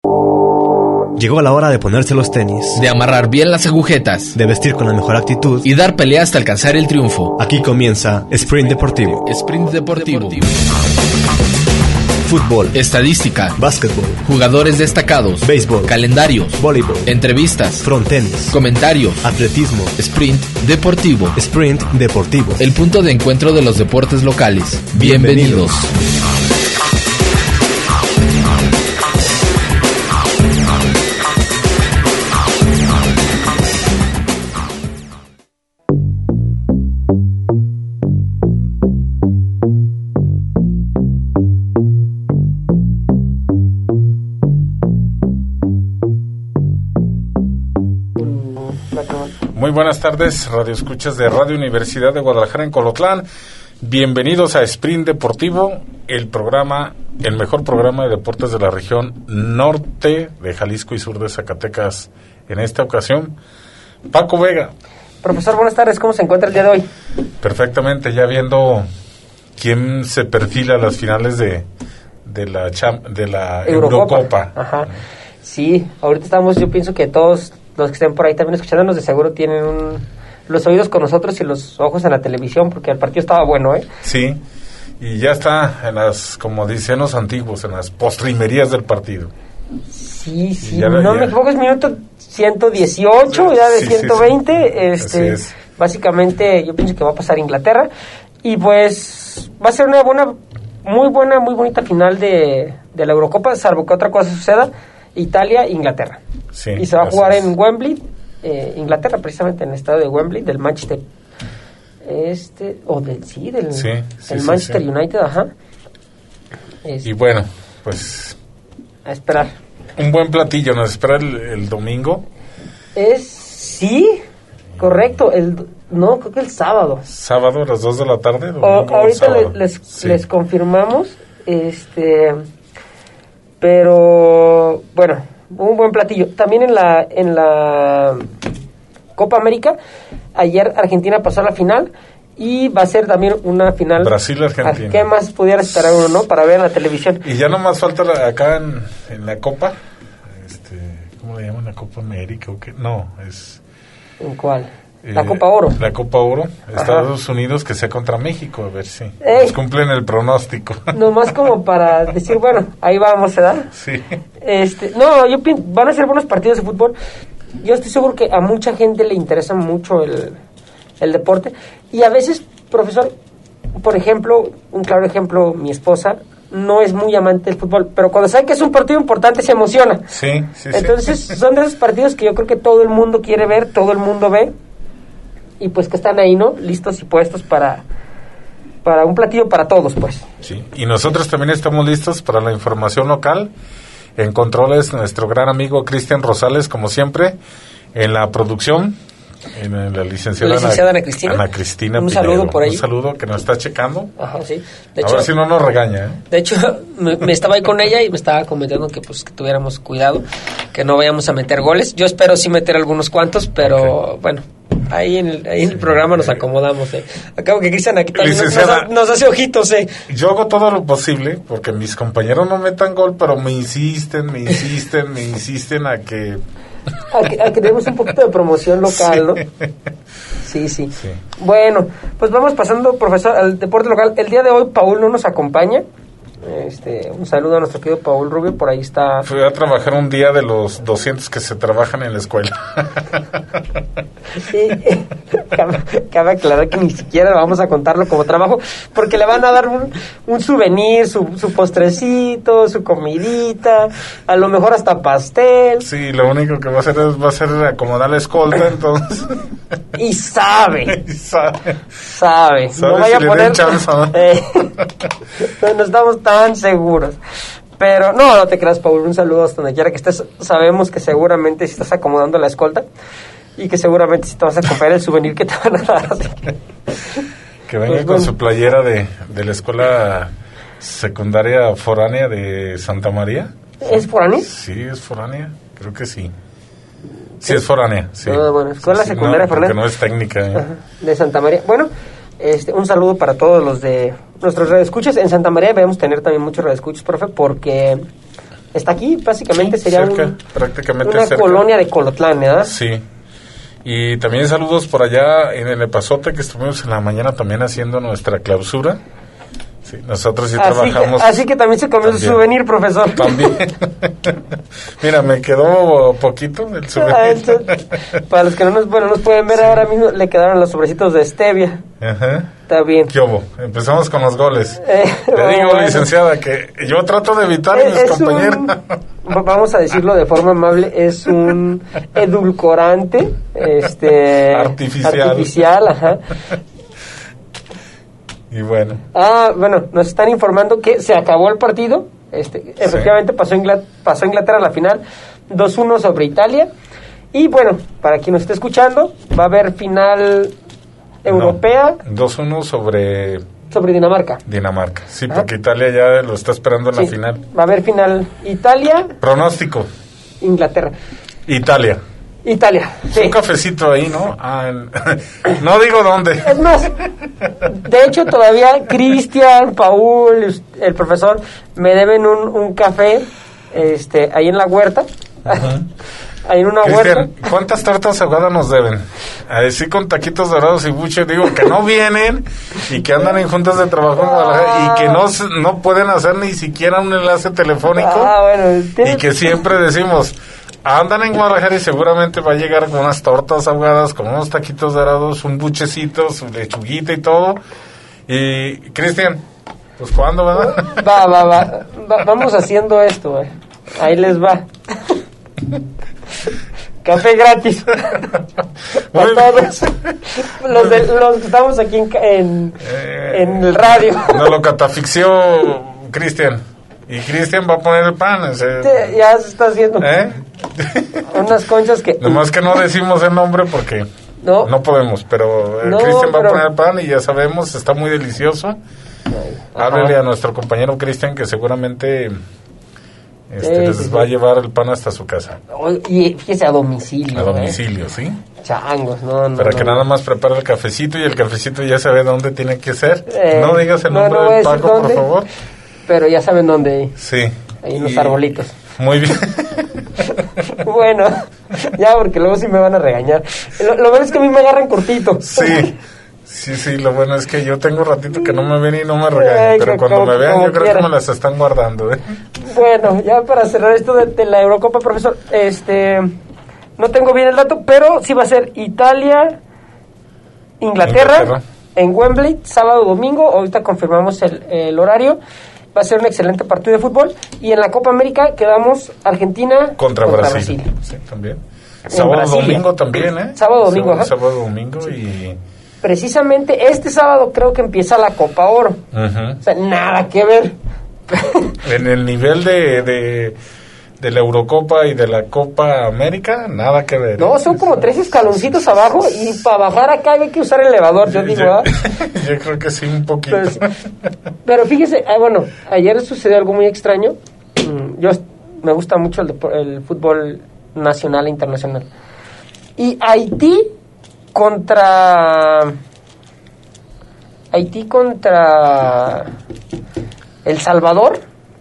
Llegó la hora de ponerse los tenis, de amarrar bien las agujetas, de vestir con la mejor actitud y dar pelea hasta alcanzar el triunfo. Aquí comienza Sprint Deportivo. Sprint Deportivo. Fútbol, estadística, básquetbol, jugadores destacados, béisbol, calendarios, voleibol, entrevistas, frontenis, comentarios, atletismo. Sprint Deportivo. Sprint Deportivo. El punto de encuentro de los deportes locales. Bienvenidos. Muy buenas tardes, radioescuchas de Radio Universidad de Guadalajara en Colotlán. Bienvenidos a Sprint Deportivo, el mejor programa de deportes de la región norte de Jalisco y sur de Zacatecas. En esta ocasión, Paco Vega. Profesor, buenas tardes, ¿cómo se encuentra el día de hoy? Perfectamente, ya viendo quién se perfila a las finales de la Eurocopa. Ajá. Sí, ahorita yo pienso que todos los que estén por ahí también escuchándonos de seguro tienen los oídos con nosotros y los ojos en la televisión, porque el partido estaba bueno, ¿eh? Sí, y ya está como dicen los antiguos, en las postrimerías del partido. Sí, me equivoco, es minuto 118, sí, ya de 120, sí. Básicamente yo pienso que va a pasar Inglaterra, y pues va a ser una muy bonita final de la Eurocopa, salvo que otra cosa suceda. Italia-Inglaterra. Sí, y se va a jugar en Wembley, Inglaterra, precisamente en el estadio de Wembley, del Manchester. Del Manchester United, ajá. Y bueno, pues. A esperar. Un buen platillo, nos espera el domingo. Sí, correcto. Creo que el sábado. Sábado a las 2 de la tarde. Ahorita les confirmamos. Pero bueno, un buen platillo. También en la Copa América, ayer Argentina pasó a la final y va a ser también una final Brasil-Argentina. ¿Qué más pudiera esperar uno, no? Para ver en la televisión. Y ya nomás falta acá en la Copa, ¿cómo le llaman? ¿La Copa América o qué? No, es... ¿En cuál? La Copa Oro. La Copa Oro, Estados Unidos, que sea contra México, a ver si nos cumplen el pronóstico. Nomás como para decir, bueno, ahí vamos, ¿verdad? Sí. Van a ser buenos partidos de fútbol. Yo estoy seguro que a mucha gente le interesa mucho el deporte. Y a veces, profesor, por ejemplo, un claro ejemplo, mi esposa no es muy amante del fútbol, pero cuando sabe que es un partido importante se emociona. Sí. Entonces, son de esos partidos que yo creo que todo el mundo quiere ver, todo el mundo ve. Y pues que están ahí, ¿no? Listos y puestos para un platillo para todos, pues. Sí, y nosotros también estamos listos para la información local. En controles, nuestro gran amigo Cristian Rosales, como siempre. En la producción, en la licenciada Ana Cristina. Ana Cristina un Piñero. Saludo por ahí. Un saludo que nos está checando. Ajá, sí. De hecho, a ver si no nos regaña, ¿eh? De hecho, me estaba ahí con ella y me estaba comentando que que tuviéramos cuidado, que no vayamos a meter goles. Yo espero sí meter algunos cuantos, pero bueno, ahí en el programa nos acomodamos, ¿eh? Acabo que Cristian aquí también nos hace ojitos, ¿eh? Yo hago todo lo posible porque mis compañeros no metan gol, pero me insisten a que demos un poquito de promoción local, ¿no? Sí. Bueno, pues vamos pasando, profesor, al deporte local. El día de hoy Paul no nos acompaña. Un saludo a nuestro querido Paul Rubio, por ahí está. Fui a trabajar un día de los 200 que se trabajan en la escuela. Sí, cabe aclarar que ni siquiera vamos a contarlo como trabajo, porque le van a dar un souvenir, su postrecito, su comidita, a lo mejor hasta pastel. Sí, lo único que va a ser acomodar la escolta, entonces. Y sabe. No vaya si a poner chance, ¿no? No estamos tan seguros. Pero no te creas, Paul, un saludo hasta donde quiera que estés. Sabemos que seguramente si estás acomodando la escolta y que seguramente si te vas a comprar el souvenir que te van a dar. Que venga con su playera de la escuela secundaria foránea de Santa María. ¿Es foránea? Sí, es foránea, creo que sí. Sí, es foránea, sí. Bueno, escuela secundaria foránea. Porque no es técnica. Ajá, de Santa María. Bueno, un saludo para todos los de nuestros radioescuchas. En Santa María debemos tener también muchos radioescuchas, profe, porque Está aquí, básicamente Sí, sería cerca, prácticamente una cerca. colonia de Colotlán, ¿verdad? Sí. Y también saludos por allá en el Epazote, que estuvimos en la mañana también haciendo nuestra clausura. Sí, nosotros sí trabajamos. Así que también se comió su souvenir, profesor. También. Mira, me quedó poquito el souvenir. Para los que no nos pueden ver ahora mismo, le quedaron los sobrecitos de stevia. Ajá. Está bien. ¿Qué hubo? Empezamos con los goles. Le digo, bueno. licenciada, que yo trato de evitar a mis compañeros. Vamos a decirlo de forma amable, es un edulcorante artificial, ajá. Y bueno. Bueno, nos están informando que se acabó el partido. Efectivamente pasó Inglaterra a la final 2-1 sobre Italia. Y bueno, para quien nos esté escuchando, va a haber final europea. 2-1 sobre Dinamarca. Dinamarca, sí, porque Italia ya lo está esperando en la final. Va a haber final Italia. Pronóstico. Inglaterra. Italia. Sí. Un cafecito ahí, ¿no? No digo dónde. Es más, de hecho todavía Cristian, Paul, el profesor me deben un café ahí en la huerta. Uh-huh. Ahí en una Cristian, huerta. ¿cuántas tortas ahogadas nos deben? Así con taquitos dorados y buche, digo que no vienen y que andan en juntas de trabajo en Guadalajara y que no pueden hacer ni siquiera un enlace telefónico. Y que siempre decimos, andan en Guadalajara y seguramente va a llegar con unas tortas ahogadas, con unos taquitos dorados, un buchecito, su lechuguita y todo. Y, Cristian, pues ¿cuándo, verdad? Vamos haciendo esto, güey. Ahí les va. Café gratis para todos los que estamos aquí en el radio. Nos lo catafixió Cristian. Y Cristian va a poner el pan. Ya se está haciendo. Unas conchas que... Nomás que no decimos el nombre porque no podemos. Pero Cristian va a poner el pan y ya sabemos, está muy delicioso. Háblele a nuestro compañero Cristian que seguramente... les va a llevar el pan hasta su casa. Y fíjese, a domicilio. A domicilio, ¿sí? Changos, Para que nada más prepare el cafecito y el cafecito ya sabe dónde tiene que ser. No digas el nombre del Paco, por favor. Pero ya saben dónde. Sí. Ahí en los arbolitos. Muy bien. Bueno, ya porque luego sí me van a regañar. Lo bueno es que a mí me agarran cortito. Sí, lo bueno es que yo tengo ratito que no me ven y no me regañan, pero cuando me vean yo creo que me las están guardando. Bueno, ya para cerrar esto de la Eurocopa, profesor, no tengo bien el dato, pero sí va a ser Italia, Inglaterra, en Wembley, sábado, domingo. Ahorita confirmamos el horario. Va a ser un excelente partido de fútbol. Y en la Copa América quedamos Argentina contra Brasil. Sí, también. Sábado, domingo también, ¿eh? Sábado, domingo, ajá. Sábado, domingo y... Precisamente este sábado creo que empieza la Copa Oro. O sea, nada que ver. En el nivel de la Eurocopa y de la Copa América, nada que ver. No, son como 3 escaloncitos abajo y para bajar acá hay que usar el elevador, yo digo. Yo creo que sí, un poquito. Pero fíjese, bueno, ayer sucedió algo muy extraño. Me gusta mucho el fútbol nacional e internacional. Y Haití contra El Salvador,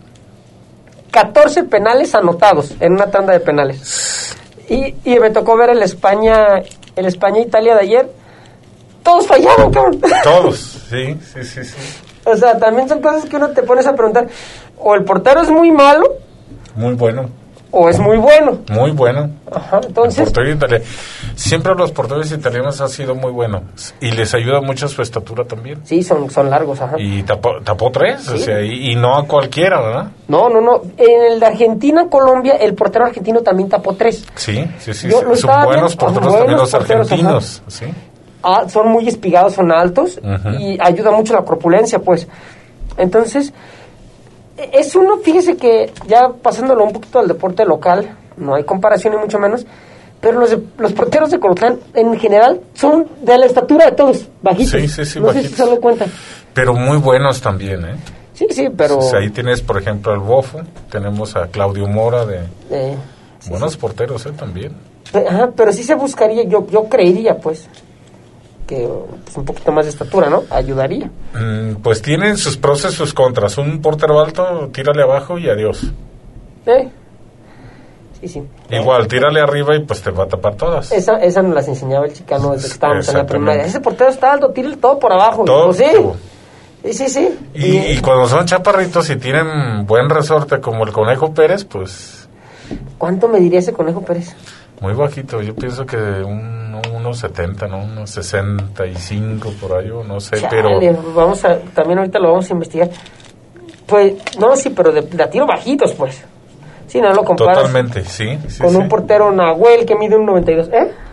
14 penales anotados en una tanda de penales. Y me tocó ver el España-Italia de ayer. Todos fallaron, cabrón. Todos, sí. O sea, también son cosas que uno te pones a preguntar. O el portero es muy malo. Muy bueno. O es muy bueno. Muy bueno. Ajá, entonces... Siempre los porteros italianos han sido muy buenos. Y les ayuda mucho su estatura también. Sí, son largos, ajá. Y tapó 3, ¿sí? O sea, y no a cualquiera, ¿verdad? No. En el de Argentina-Colombia, el portero argentino también tapó 3. Sí. Son buenos porteros también los argentinos, ¿sí? Son muy espigados, son altos, y ayuda mucho la corpulencia, pues. Entonces... Es uno, fíjese que ya pasándolo un poquito al deporte local, no hay comparación ni mucho menos, pero los porteros de Colotlán en general son de la estatura de todos, bajitos. Sí, no bajitos. sé si se dan cuenta. Pero muy buenos también, ¿eh? Sí, pero... O sea, ahí tienes, por ejemplo, al Bofo, tenemos a Claudio Mora buenos porteros, también. Ajá, pero sí se buscaría, yo creería, pues, que un poquito más de estatura, ¿no? Ayudaría. Pues tienen sus pros y sus contras. Un portero alto, tírale abajo y adiós. Sí. Igual, tírale arriba y pues te va a tapar todas. Esa nos las enseñaba el chicano desde que estábamos en la Exactamente. primaria. Ese portero está alto, tírale todo por abajo. Todo. Sí. Sí. Y cuando son chaparritos y tienen buen resorte como el Conejo Pérez, pues... ¿Cuánto me diría ese Conejo Pérez? Muy bajito, yo pienso que unos 70, ¿no? Unos 65 por ahí, no sé, Chale, pero... también ahorita lo vamos a investigar. Pues, no, sí, pero de a tiro bajitos, pues. Sí, no lo comparas. Totalmente, sí. Con un portero Nahuel que mide un 92.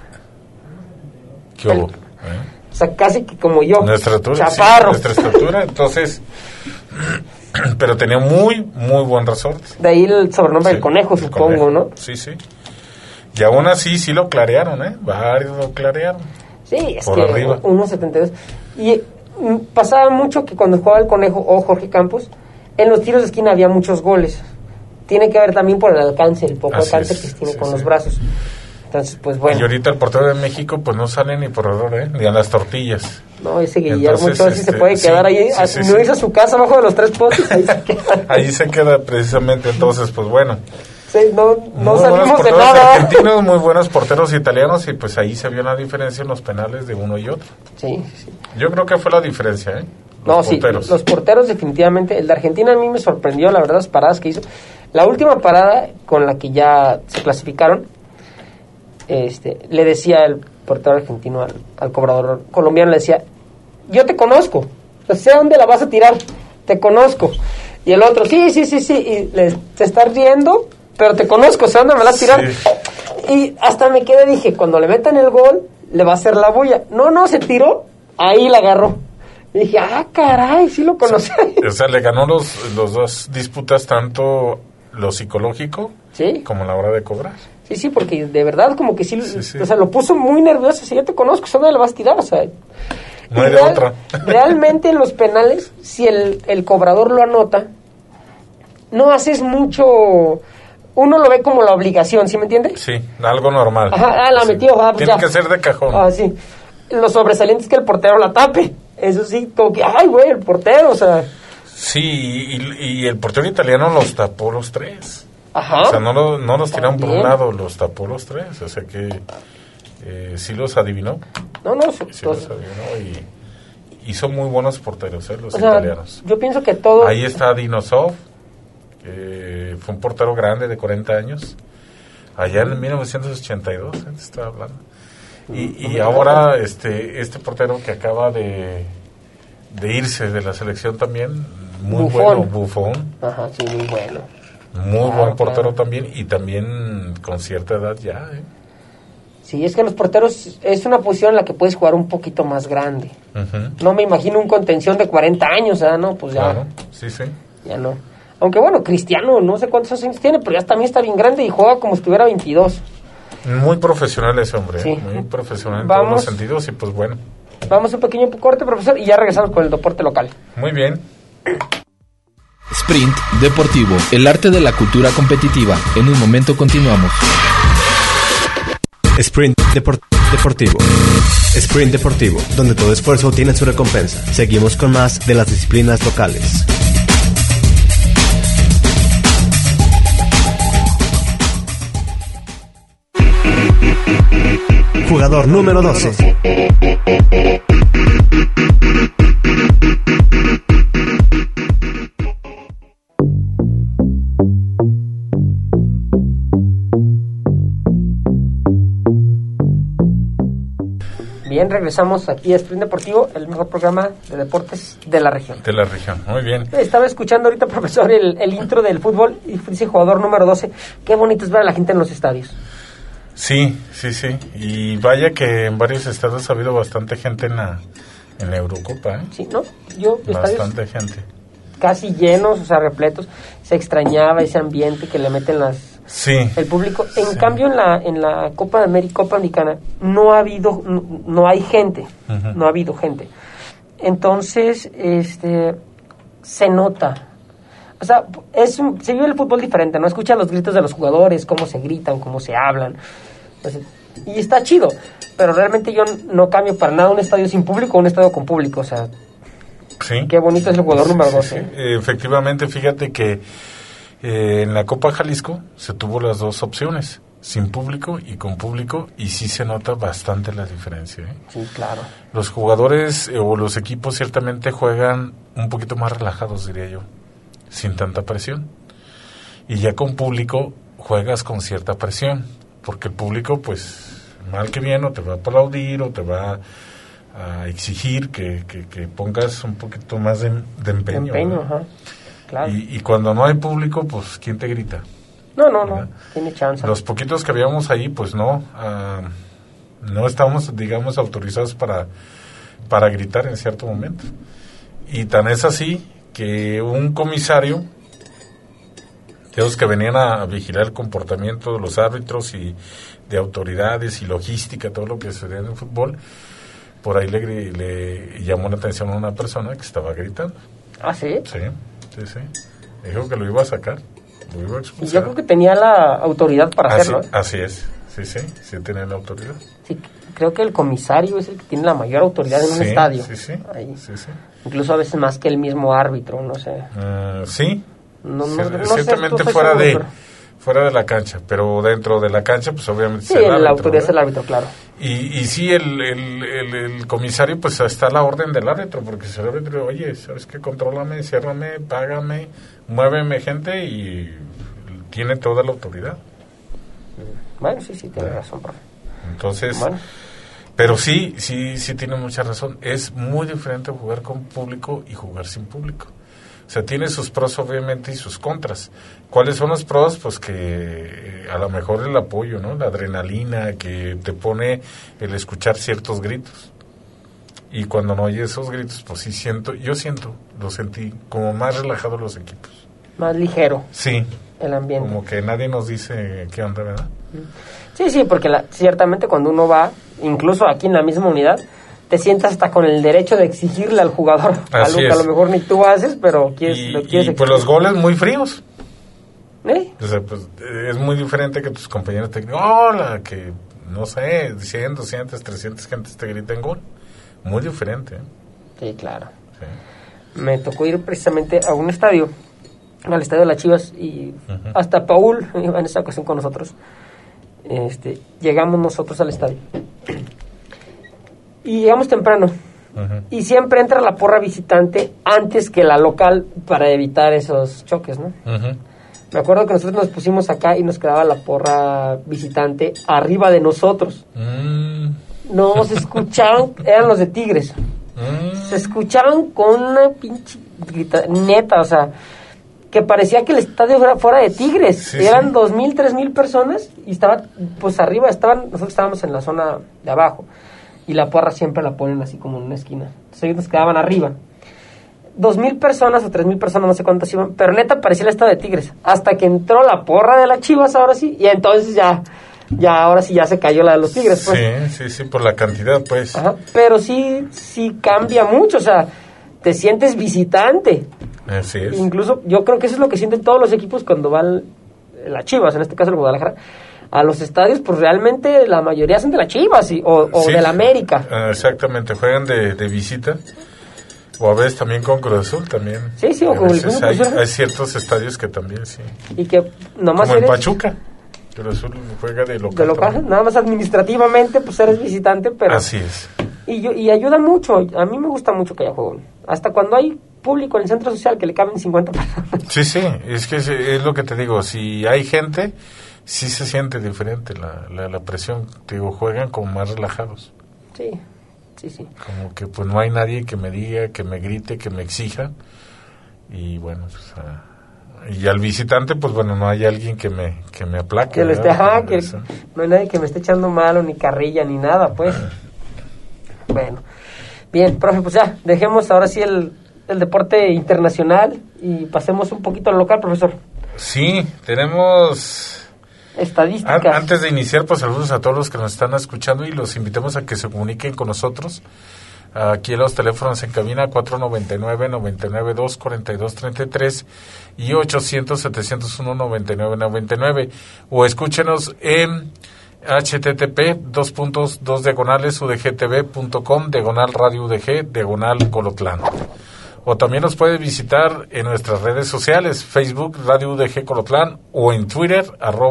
¿Qué hubo? O sea, casi que como yo. Nuestra altura. Chaparro. Sí, nuestra estatura, entonces... Pero tenía muy, muy buen resorte. De ahí el sobrenombre del Conejo, supongo, ¿no? Sí. Y aún así sí lo clarearon, ¿eh? Varios lo clarearon. Sí, es por que arriba. 1.72. Y pasaba mucho que cuando jugaba el Conejo o Jorge Campos, en los tiros de esquina había muchos goles. Tiene que ver también por el alcance, el poco Así alcance es, que tiene sí, con sí. los brazos. Entonces, pues bueno. Y ahorita el portero de México pues no sale ni por error, ¿eh? Ni a las tortillas. No, ese Guillermo Entonces, entonces se puede quedar ahí. No hizo su casa abajo de los 3 postes, ahí se queda. Ahí se queda precisamente, entonces pues bueno. Sí, no Muy buenos salimos de porteros nada. argentinos, muy buenos porteros italianos y pues ahí se vio la diferencia en los penales de uno y otro. Sí. Yo creo que fue la diferencia, ¿eh? Los porteros definitivamente. El de Argentina a mí me sorprendió, la verdad, las paradas que hizo. La última parada con la que ya se clasificaron, le decía el portero argentino al cobrador colombiano, le decía, yo te conozco, sé a dónde la vas a tirar, te conozco. Y el otro, sí, y se está riendo, pero te conozco, sé a dónde me la vas a tirar. Sí. Y hasta me quedé, dije, cuando le metan el gol, le va a hacer la bulla. No, se tiró, ahí la agarró. Y dije, caray, sí lo conocí. O sea, le ganó los dos disputas, tanto lo psicológico como la hora de cobrar. Sí, porque de verdad como que sí. O sea, lo puso muy nervioso. Si yo te conozco, ¿dónde le vas a tirar? O sea, no hay de otra. Realmente en los penales, si el cobrador lo anota, no haces mucho. Uno lo ve como la obligación, ¿sí me entiendes? Sí, algo normal. La metió. Pues tiene que ser de cajón. Sí. Lo sobresaliente es que el portero la tape. Eso sí, como que, el portero, o sea. Sí, y el portero italiano los tapó los 3. Ajá. O sea, no los tiraron por un lado, los tapó los 3. O sea que sí los adivinó. Sí los adivinó y son muy buenos porteros, los italianos. Yo pienso que todo... Ahí está Dinosov, fue un portero grande de 40 años. Allá en 1982, estaba hablando. Y ahora este portero que acaba de irse de la selección también, muy bueno, Buffon. Ajá, sí, muy bueno. Muy buen portero también, y también con cierta edad ya. Sí, es que los porteros es una posición en la que puedes jugar un poquito más grande. Uh-huh. No me imagino un contención de 40 años, ¿no? Pues ya. Claro, sí. Ya no. Aunque bueno, Cristiano, no sé cuántos años tiene, pero ya también está bien grande y juega como si tuviera 22. Muy profesional ese hombre, sí. Muy profesional en todos los sentidos y pues bueno. Vamos a un pequeño corte, profesor, y ya regresamos con el deporte local. Muy bien. Sprint Deportivo, el arte de la cultura competitiva. En un momento continuamos. Sprint Deportivo. Sprint Deportivo, donde todo esfuerzo tiene su recompensa. Seguimos con más de las disciplinas locales. Jugador número 12. Bien, regresamos aquí a Sprint Deportivo, el mejor programa de deportes de la región. De la región, muy bien. Estaba escuchando ahorita, profesor, el intro del fútbol y dice jugador número 12. Qué bonito es ver a la gente en los estadios. Sí. Y vaya que en varios estados ha habido bastante gente en la Eurocopa, ¿eh? Sí, ¿no? Bastante gente. Casi llenos, o sea, repletos. Se extrañaba ese ambiente que le meten el público. En cambio, en la Copa de América, Copa Americana, no hay gente. Uh-huh. No ha habido gente. Entonces, se nota. O sea, se vive el fútbol diferente, ¿no? Escucha los gritos de los jugadores, cómo se gritan, cómo se hablan. Entonces, y está chido, pero realmente yo no cambio para nada un estadio sin público o un estadio con público, o sea... Sí. Qué bonito es el jugador número 12. Sí. Efectivamente, fíjate que En la Copa Jalisco se tuvo las dos opciones, sin público y con público, y sí se nota bastante la diferencia, ¿eh? Sí, claro. Los jugadores o los equipos ciertamente juegan un poquito más relajados, diría yo, sin tanta presión. Y ya con público juegas con cierta presión, porque el público, pues, mal que bien, o te va a aplaudir, o te va a exigir que pongas un poquito más de empeño. Ajá. Claro. Y cuando no hay público, pues, ¿quién te grita? No, tiene chance. Los poquitos que habíamos ahí, pues no estábamos, digamos, autorizados para gritar en cierto momento. Y tan es así que un comisario, de los que venían a vigilar el comportamiento de los árbitros y de autoridades y logística, todo lo que sucedía en el fútbol, por ahí le llamó la atención a una persona que estaba gritando. ¿Ah, sí? Sí. Dijo que lo iba a sacar. Yo creo que tenía la autoridad para hacerlo. Así es, sí tenía la autoridad. Sí, creo que el comisario es el que tiene la mayor autoridad en un estadio. Sí. Incluso a veces más que el mismo árbitro, no sé. Sí, no ciertamente sé, fuera de la cancha, pero dentro de la cancha, pues obviamente sí, la autoridad es el árbitro, claro. Y sí, el comisario, pues está a la orden del árbitro, porque si el árbitro, oye, ¿sabes qué? Contrólame, ciérrame, págame, muéveme gente, y tiene toda la autoridad. Bueno, sí, tiene razón, profe. Entonces, bueno. Pero sí tiene mucha razón. Es muy diferente jugar con público y jugar sin público. O sea, tiene sus pros obviamente y sus contras. ¿Cuáles son los pros? Pues que a lo mejor el apoyo, ¿no? La adrenalina que te pone el escuchar ciertos gritos. Y cuando no hay esos gritos, pues sí lo sentí como más relajado los equipos. Más ligero. Sí. El ambiente. Como que nadie nos dice qué onda, ¿verdad? Sí, porque ciertamente cuando uno va, incluso aquí en la misma unidad, te sientas hasta con el derecho de exigirle al jugador algo que a lo mejor ni tú haces, pero lo quieres y pues los goles muy fríos. O sea, pues es muy diferente que tus compañeros te griten, hola, que no sé, 100, 200, 300 gentes te griten gol. Muy diferente, ¿eh? Sí, claro. Sí. Me tocó ir precisamente a un estadio, al estadio de las Chivas, y hasta Paul iba en esa ocasión con nosotros. Llegamos nosotros al estadio y llegamos temprano, y siempre entra la porra visitante antes que la local para evitar esos choques, ¿no? Me acuerdo que nosotros nos pusimos acá y nos quedaba la porra visitante arriba de nosotros. Nos escuchaban, eran los de Tigres, se escuchaban con una pinche grita, neta, o sea, que parecía que el estadio fuera de Tigres. Eran 2,000, 3,000 personas y estaba, pues arriba nosotros estábamos en la zona de abajo y la porra siempre la ponen así como en una esquina. Entonces ellos nos quedaban arriba. 2,000 personas o 3,000 personas, no sé cuántas iban, pero neta parecía el estadio de Tigres. Hasta que entró la porra de las Chivas, ahora sí, y entonces ya ahora sí ya se cayó la de los Tigres, pues. Sí, por la cantidad, pues. Ajá, pero sí cambia mucho, o sea, te sientes visitante. Así es. Incluso yo creo que eso es lo que sienten todos los equipos cuando van las Chivas, en este caso el Guadalajara, a los estadios, pues realmente la mayoría son de las Chivas o de la América. Exactamente, juegan de visita, o a veces también con Cruz Azul también. Sí, o con el Cruz Azul. Hay ciertos estadios que también, sí. Y que nomás como en Pachuca, Cruz Azul juega de local. De local, nada más administrativamente, pues eres visitante, pero... Así es. Y ayuda mucho, a mí me gusta mucho que haya juego. Hasta cuando hay público en el centro social que le caben 50 personas. Sí, es que es lo que te digo, si hay gente, sí se siente diferente la presión, te digo, juegan como más relajados. Sí. Como que pues no hay nadie que me diga, que me grite, que me exija, y bueno, pues, y al visitante, pues bueno, no hay alguien que me aplaque. Que no hay nadie que me esté echando malo, ni carrilla, ni nada, pues. Bueno, bien, profe, pues ya, dejemos ahora sí el deporte internacional y pasemos un poquito al local, profesor. Sí, tenemos estadísticas. Antes de iniciar, pues saludos a todos los que nos están escuchando y los invitamos a que se comuniquen con nosotros. Aquí en los teléfonos en cabina 499-992-4233 y 800-701-9999, o escúchenos en http://udgtv.com/radio UDG/Colotlán, o también nos puede visitar en nuestras redes sociales, Facebook Radio UDG Colotlán o en Twitter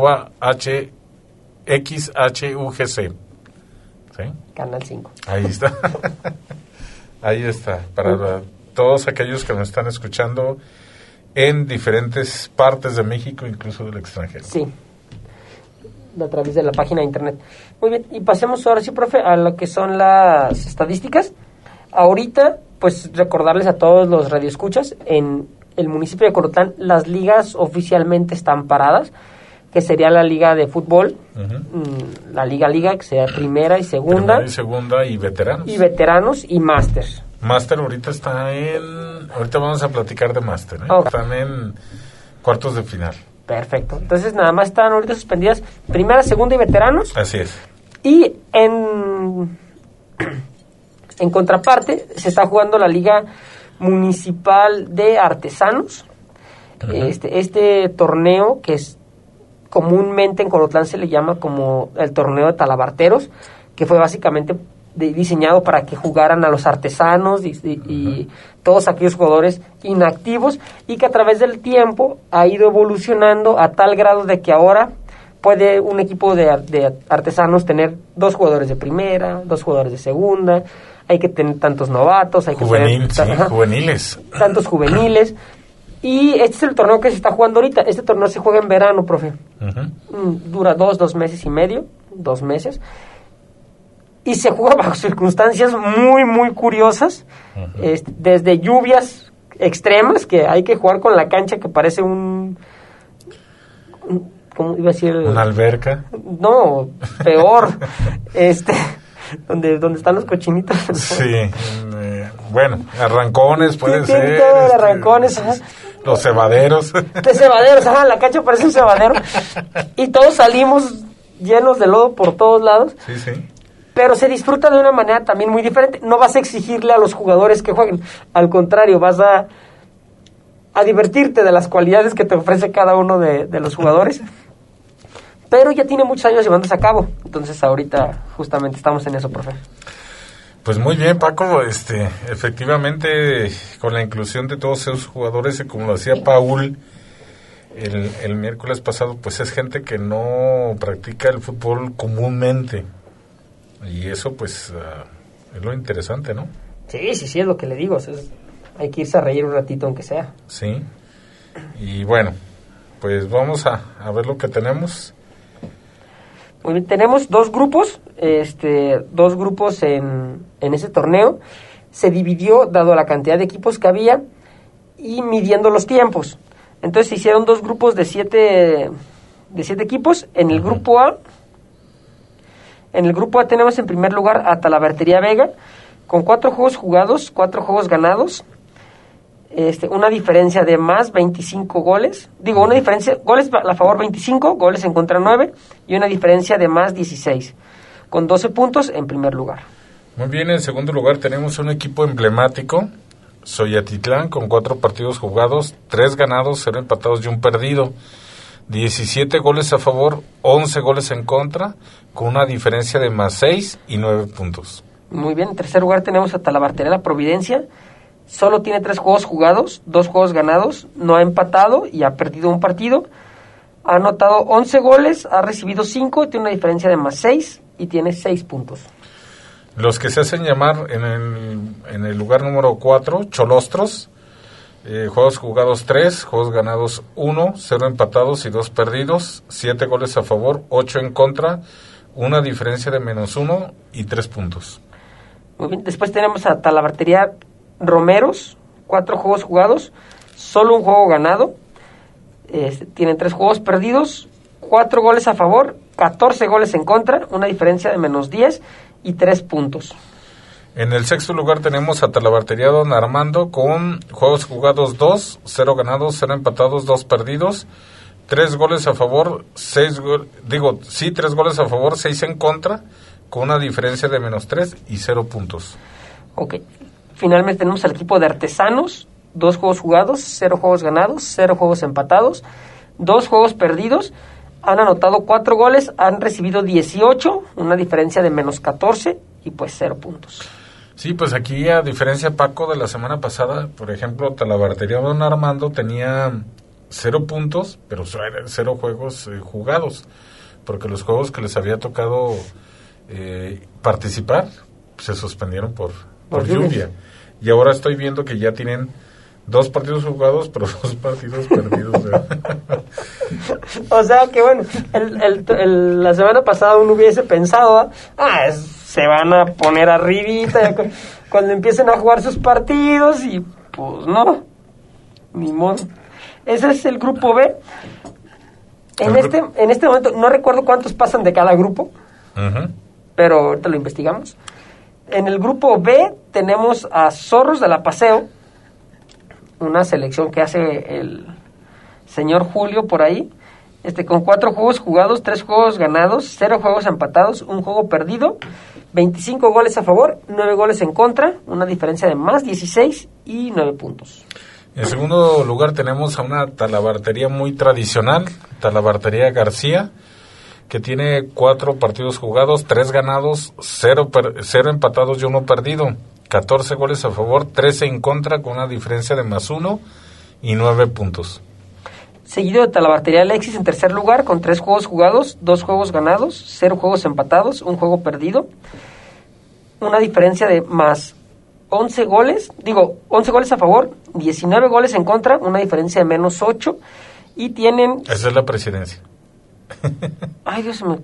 @HXHUGC. ¿Sí? Canal 5. Ahí está. Ahí está, para todos aquellos que nos están escuchando en diferentes partes de México, incluso del extranjero. Sí, a través de la página de internet. Muy bien, y pasemos ahora sí, profe, a lo que son las estadísticas. Ahorita, pues recordarles a todos los radioescuchas, en el municipio de Colotlán las ligas oficialmente están paradas, que sería la liga de fútbol, la liga, que sea primera y segunda. Primera y segunda y veteranos. Y veteranos y másters. Máster ahorita está ahorita vamos a platicar de máster, Okay. Están en cuartos de final. Perfecto. Entonces nada más están ahorita suspendidas primera, segunda y veteranos. Así es. Y en contraparte se está jugando la Liga Municipal de Artesanos. Este torneo que es comúnmente en Colotlán se le llama como el torneo de talabarteros, que fue básicamente diseñado para que jugaran a los artesanos y todos aquellos jugadores inactivos, y que a través del tiempo ha ido evolucionando a tal grado de que ahora puede un equipo de artesanos tener 2 jugadores de primera, 2 jugadores de segunda, hay que tener tantos novatos, hay que tener juveniles. Tantos juveniles. Y este es el torneo que se está jugando ahorita. Este torneo se juega en verano, profe. Dura 2 meses y medio, 2 meses. Y se juega bajo circunstancias muy, muy curiosas. Desde lluvias extremas, que hay que jugar con la cancha que parece ¿cómo iba a decir? ¿Una alberca? No, peor. donde están los cochinitos. Sí. Bueno, arrancones pueden ser. Arrancones, los cebaderos. De cebaderos, la cancha parece un cebadero. Y todos salimos llenos de lodo por todos lados. Sí, sí. Pero se disfruta de una manera también muy diferente. No vas a exigirle a los jugadores que jueguen. Al contrario, vas a divertirte de las cualidades que te ofrece cada uno de los jugadores. Pero ya tiene muchos años llevándose a cabo. Entonces ahorita justamente estamos en eso, profe. Pues muy bien, Paco. Efectivamente, con la inclusión de todos esos jugadores, y como lo decía Paul el miércoles pasado, pues es gente que no practica el fútbol comúnmente. Y eso, pues, es lo interesante, ¿no? Sí, es lo que le digo. Hay que irse a reír un ratito, aunque sea. Sí. Y bueno, pues vamos a ver lo que tenemos. Muy bien, tenemos 2 grupos, 2 grupos en ese torneo. Se dividió, dado la cantidad de equipos que había, y midiendo los tiempos. Entonces se hicieron 2 grupos de 7 equipos. En el grupo A, tenemos en primer lugar a Talabartería Vega, con 4 juegos jugados, 4 juegos ganados, una diferencia de más 25 goles, una diferencia, goles a favor 25, goles en contra 9, y una diferencia de más 16, con 12 puntos en primer lugar. Muy bien, en segundo lugar tenemos un equipo emblemático, Xoyatitlán, con 4 partidos jugados, 3 ganados, 0 empatados y 1 perdido. 17 goles a favor, 11 goles en contra, con una diferencia de más 6 y 9 puntos. Muy bien, en tercer lugar tenemos a Talabartería La Providencia. Solo tiene 3 juegos jugados, 2 juegos ganados, no ha empatado y ha perdido un partido. Ha anotado 11 goles, ha recibido 5, tiene una diferencia de más 6 y tiene 6 puntos. Los que se hacen llamar en el lugar número 4, Cholostros. Juegos jugados 3, juegos ganados 1, 0 empatados y 2 perdidos, 7 goles a favor, 8 en contra, una diferencia de menos 1 y 3 puntos. Muy bien, después tenemos a Talabartería Romeros, 4 juegos jugados, solo un juego ganado, tienen 3 juegos perdidos, 4 goles a favor, 14 goles en contra, una diferencia de menos 10 y 3 puntos. En el sexto lugar tenemos a Talabartería Don Armando con juegos jugados 2, 0 ganados, 0 empatados, 2 perdidos, 3 goles a favor, 3 goles a favor, 6 en contra, con una diferencia de menos 3 y 0 puntos. Ok. Finalmente tenemos al equipo de Artesanos, 2 juegos jugados, 0 juegos ganados, 0 juegos empatados, 2 juegos perdidos, han anotado 4 goles, han recibido 18, una diferencia de menos 14 y pues 0 puntos. Sí, pues aquí, a diferencia, Paco, de la semana pasada, por ejemplo, Talabartería Don Armando tenía 0 puntos, pero 0 juegos jugados, porque los juegos que les había tocado participar se suspendieron por lluvia. Y ahora estoy viendo que ya tienen 2 partidos jugados, pero 2 partidos perdidos. O sea que bueno, la semana pasada uno hubiese pensado, se van a poner arribita cuando empiecen a jugar sus partidos, y pues no, ni modo. Ese es el grupo B. En este momento no recuerdo cuántos pasan de cada grupo, pero ahorita lo investigamos. En el grupo B tenemos a Zorros de la Paseo, una selección que hace el señor Julio por ahí, con 4 juegos jugados, 3 juegos ganados, 0 juegos empatados, 1 juego perdido, 25 goles a favor, 9 goles en contra, una diferencia de más 16 y 9 puntos. En segundo lugar tenemos a una talabartería muy tradicional, Talabartería García, que tiene 4 partidos jugados, 3 ganados, 0 empatados y 1 perdido, 14 goles a favor, 13 en contra, con una diferencia de más 1 y 9 puntos. Seguido de Talabartería Alexis en tercer lugar, con 3 juegos jugados, 2 juegos ganados, 0 juegos empatados, 1 juego perdido, una diferencia de más 11 goles a favor, 19 goles en contra, una diferencia de menos 8, y tienen... Esa es la presidencia. Ay, Dios mío.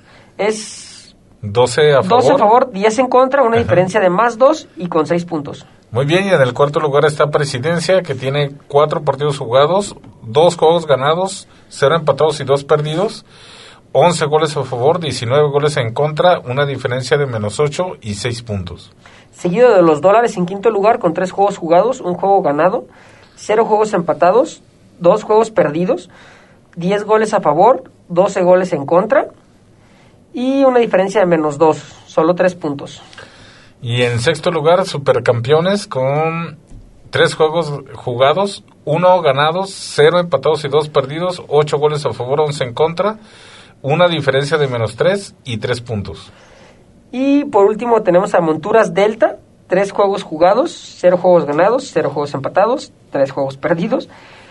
Es 12 a favor. 12 a favor, 10 en contra, una diferencia de más 2 y con 6 puntos. Muy bien, y en el cuarto lugar está Presidencia, que tiene 4 partidos jugados, 2 juegos ganados, 0 empatados y 2 perdidos, 11 goles a favor, 19 goles en contra, una diferencia de menos 8 y 6 puntos. Seguido de los Dólares en quinto lugar, con 3 juegos jugados, 1 juego ganado, 0 juegos empatados, 2 juegos perdidos, 10 goles a favor, 12 goles en contra y una diferencia de menos 2, solo 3 puntos. Y en sexto lugar, Supercampeones, con 3 juegos jugados, 1 ganados, 0 empatados y 2 perdidos, 8 goles a favor, 11 en contra, una diferencia de menos 3 y 3 puntos. Y por último tenemos a Monturas Delta, 3 juegos jugados, 0 juegos ganados, 0 juegos empatados, 3 juegos perdidos,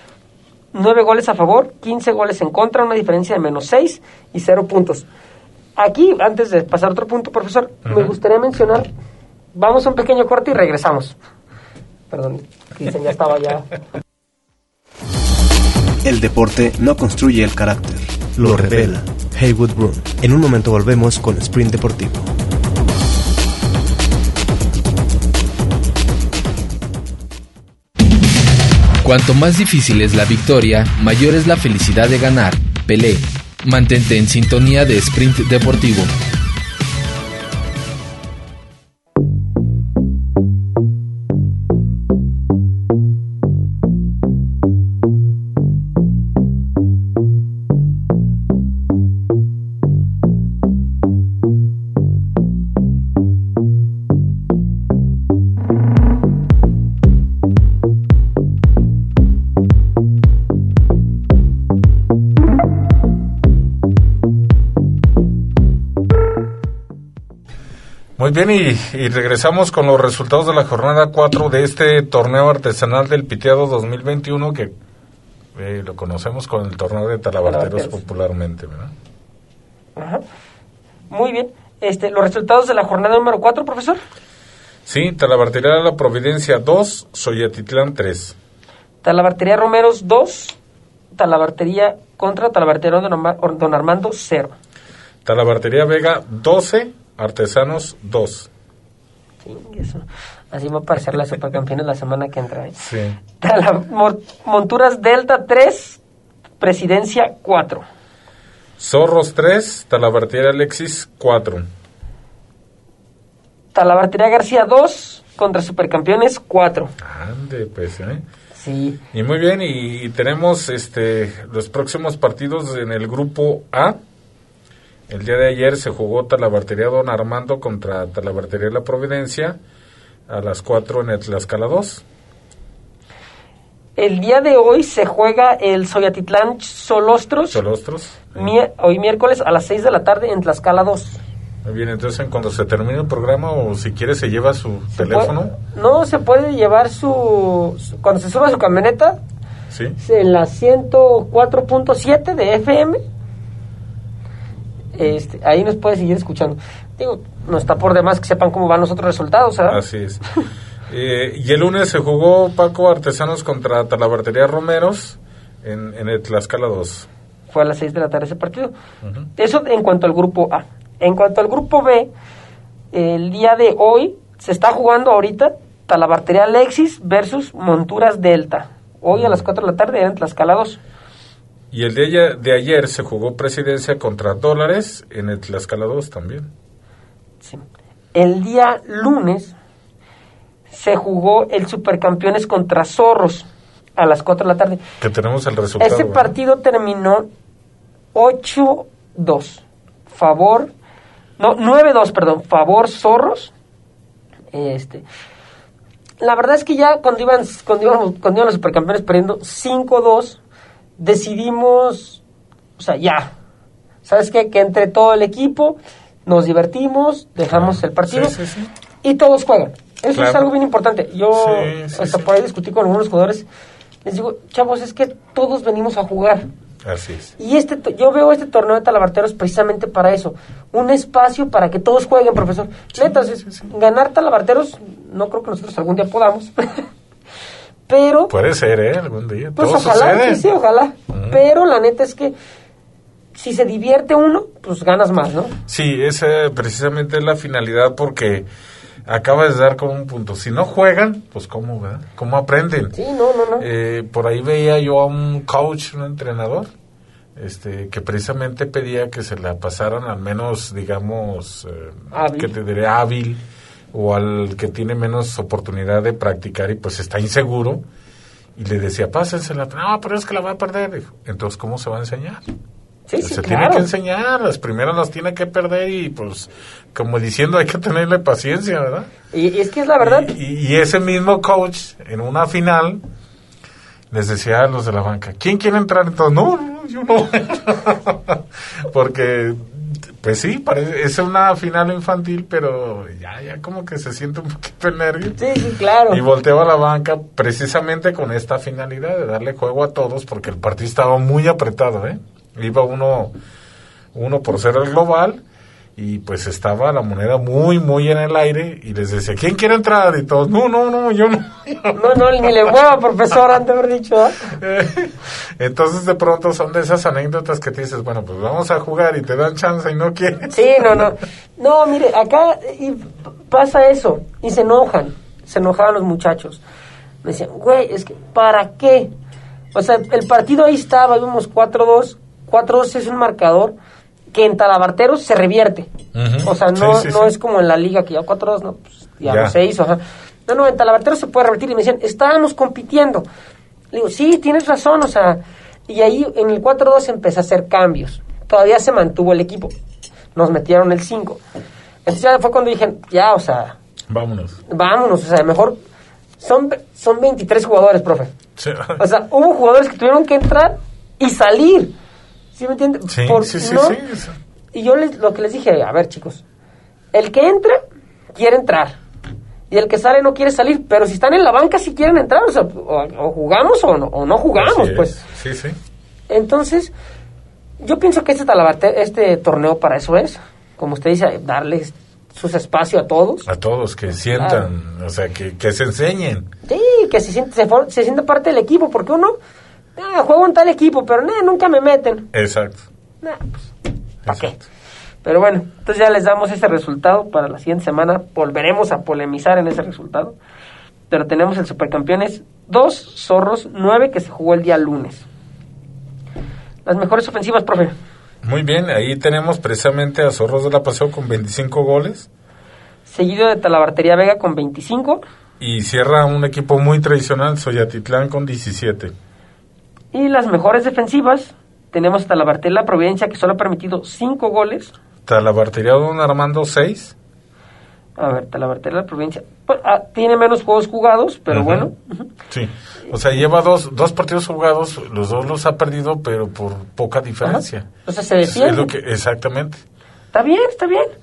9 goles a favor, 15 goles en contra, una diferencia de menos 6 y 0 puntos. Aquí, antes de pasar a otro punto, profesor, me gustaría mencionar, vamos a un pequeño corte y regresamos. Perdón, Cristian, ya estaba ya. El deporte no construye el carácter, lo revela. Haywood Broom. En un momento volvemos con Sprint Deportivo. Cuanto más difícil es la victoria, mayor es la felicidad de ganar. Pelé. Mantente en sintonía de Sprint Deportivo. Muy bien, y regresamos con los resultados de la jornada 4 de este torneo artesanal del Piteado 2021, que lo conocemos con el torneo de talabarteros popularmente, ¿verdad? Ajá. Muy bien. ¿Los resultados de la jornada número 4, profesor? Sí, Talabartería La Providencia 2, Xoyatitlán 3. Talabartería Romeros 2, Talabartería contra Talabartería Don Armando 0. Talabartería Vega 12, Artesanos 2. Sí, eso. Así va a aparecer la Supercampeones la semana que entra. Sí. Monturas Delta 3, Presidencia 4. Zorros 3, Talabartería Alexis 4. Talabartería García 2, contra Supercampeones 4. Ande, pues, Sí. Y muy bien, y tenemos los próximos partidos en el grupo A. El día de ayer se jugó Talabartería Don Armando contra Talabartería La Providencia a las 4 en el Tlaxcala 2. El día de hoy se juega el Xoyatitlán Solostros. Solostros. Hoy miércoles a las 6 de la tarde en Tlaxcala 2. Muy bien, entonces cuando se termine el programa o si quiere se lleva su teléfono. No, se puede llevar cuando se suba su camioneta, ¿sí? En la 104.7 de FM, ahí nos puede seguir escuchando. Digo, no está por demás que sepan cómo van los otros resultados, ¿verdad? Así es. Y el lunes se jugó Paco Artesanos contra Talabartería Romeros en el Tlaxcala 2. Fue a las 6 de la tarde ese partido. Uh-huh. Eso en cuanto al grupo A. En cuanto al grupo B, el día de hoy se está jugando ahorita Talabartería Alexis versus Monturas Delta. Hoy a las 4 de la tarde en Tlaxcala 2. Y el día de ayer se jugó Presidencia contra Dólares en el Tlaxcala 2 también. Sí. El día lunes se jugó el Supercampeones contra Zorros a las 4 de la tarde. Que tenemos el resultado. Ese partido terminó 8-2. 9-2, perdón. Favor Zorros. La verdad es que ya cuando iban los Supercampeones perdiendo 5-2, decidimos, ya, ¿sabes qué? Que entre todo el equipo nos divertimos, dejamos el partido y todos juegan. Eso es algo bien importante. Yo por ahí discutí con algunos jugadores, les digo, chavos, es que todos venimos a jugar. Así es. Y yo veo este torneo de Talabarteros precisamente para eso, un espacio para que todos jueguen, profesor. Neta, ganar Talabarteros, no creo que nosotros algún día podamos. Pero puede ser, algún día. Pues todo ojalá, sucede. sí, ojalá. Pero la neta es que si se divierte uno, pues ganas más, ¿no? Sí, esa precisamente es la finalidad, porque acabas de dar con un punto. Si no juegan, pues ¿cómo, verdad? ¿Cómo aprenden? Sí, no. Por ahí veía yo a un coach, un entrenador, que precisamente pedía que se la pasaran al menos, digamos, que te diré hábil, o al que tiene menos oportunidad de practicar y pues está inseguro, y le decía, pásensela. No, pero es que la va a perder. Dijo, entonces, ¿cómo se va a enseñar? Se tiene que enseñar, las primeras las tiene que perder y pues, como diciendo, hay que tenerle paciencia, ¿verdad? Y es que es la verdad. Y ese mismo coach, en una final, les decía a los de la banca, ¿quién quiere entrar? Entonces, no, yo no. Porque, pues sí, es una final infantil, pero ya como que se siente un poquito el nervio. Sí, claro. Y volteaba a la banca precisamente con esta finalidad de darle juego a todos, porque el partido estaba muy apretado, Iba 1-0 el global, y pues estaba la moneda muy, muy en el aire, y les decía, ¿quién quiere entrar? Y todos, no, yo no. No, ni le mueva, profesor, antes de haber dicho, Entonces de pronto son de esas anécdotas que te dices, bueno, pues vamos a jugar, y te dan chance y no quieres. Sí, no, mire, acá pasa eso, y se enojaban los muchachos. Me decían, güey, es que, ¿para qué? O sea, el partido ahí estaba, íbamos 4-2 es un marcador que en Talabarteros se revierte. Uh-huh. O sea, no es como en la liga que ya 4-2, no, pues ya no se hizo. Ajá. No, en Talabarteros se puede revertir. Y me decían, estábamos compitiendo. Le digo, sí, tienes razón, o sea, y ahí en el 4-2 empecé a hacer cambios. Todavía se mantuvo el equipo. Nos metieron el 5. Entonces ya fue cuando dije, o sea, vámonos, o sea, mejor son 23 jugadores, profe. Sí. O sea, hubo jugadores que tuvieron que entrar y salir. ¿Sí me entiendes? Sí. Y yo lo que les dije, a ver, chicos, el que entra quiere entrar y el que sale no quiere salir, pero si están en la banca sí quieren entrar, o sea, o jugamos o no jugamos, pues. Sí. Entonces, yo pienso que este torneo para eso es, como usted dice, darles sus espacios a todos. A todos, que sientan, claro. O sea, que se enseñen. Sí, que se sienta parte del equipo, porque uno... juego en tal equipo, pero nunca me meten. Exacto. Pues, ¿para qué? Pero bueno, entonces ya les damos ese resultado para la siguiente semana. Volveremos a polemizar en ese resultado. Pero tenemos el Supercampeones 2, Zorros 9, que se jugó el día lunes. Las mejores ofensivas, profe. Muy bien, ahí tenemos precisamente a Zorros de la Paseo con 25 goles. Seguido de Talabartería Vega con 25. Y cierra un equipo muy tradicional, Xoyatitlán, con 17. Y las mejores defensivas, tenemos Talabartería La Providencia, que solo ha permitido 5 goles. Talabartería Don Armando, 6. A ver, Talabartería La Providencia tiene menos juegos jugados, pero bueno. Sí, o sea, lleva dos partidos jugados, los dos los ha perdido, pero por poca diferencia. O sea, se defiende. Es lo que, exactamente. Está bien.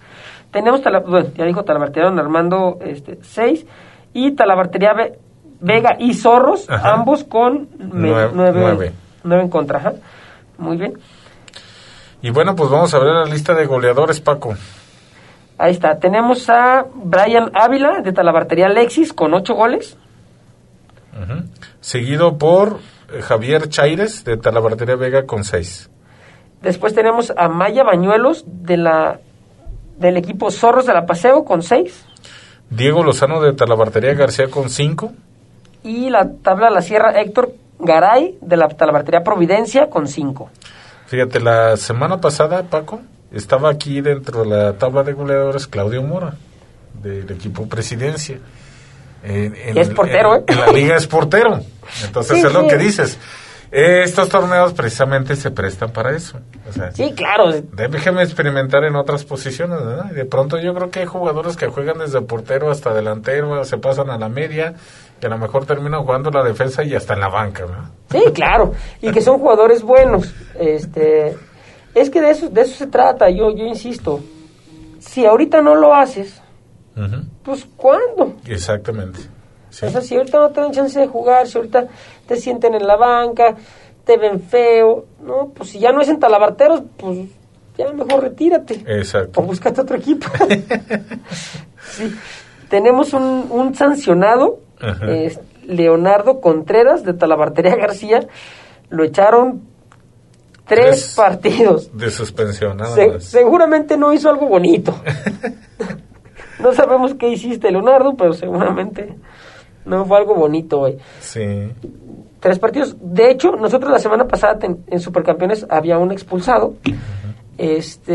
Tenemos, ya dijo Talabartería Don Armando, 6, y Talabartería Vega y Zorros, ajá, ambos con 9 en contra. Ajá. Muy bien. Y bueno, pues vamos a ver la lista de goleadores, Paco. Ahí está. Tenemos a Brian Ávila de Talabartería Alexis con 8 goles. Uh-huh. Seguido por Javier Chaires de Talabartería Vega con 6. Después tenemos a Maya Bañuelos del equipo Zorros de la Paseo con 6. Diego Lozano de Talabartería García con 5. Y la tabla de la Sierra, Héctor Garay de la Talabartería Providencia con 5. Fíjate, la semana pasada, Paco, estaba aquí dentro de la tabla de goleadores Claudio Mora, del equipo Presidencia. Es portero, en la liga es portero. Entonces sí, es lo que dices. Estos torneos precisamente se prestan para eso. O sea, sí, claro. Déjeme experimentar en otras posiciones, ¿verdad? Y de pronto yo creo que hay jugadores que juegan desde portero hasta delantero, se pasan a la media, que a lo mejor terminan jugando la defensa y hasta en la banca, ¿verdad? Sí, claro. Y que son jugadores buenos. Es que de eso se trata. Yo insisto. Si ahorita no lo haces, uh-huh, pues ¿cuándo? Exactamente. Sí. O sea, si ahorita no te dan chance de jugar, si ahorita te sienten en la banca, te ven feo, ¿no? Pues si ya no es en Talabarteros, pues ya mejor retírate. Exacto. O búscate otro equipo. Sí. Tenemos un sancionado, uh-huh, Leonardo Contreras de Talabartería García. Lo echaron 3 partidos. De suspensión, nada más. Seguramente no hizo algo bonito. No sabemos qué hiciste, Leonardo, pero seguramente no fue algo bonito hoy. Sí. 3 partidos. De hecho, nosotros la semana pasada en Supercampeones había un expulsado. Uh-huh.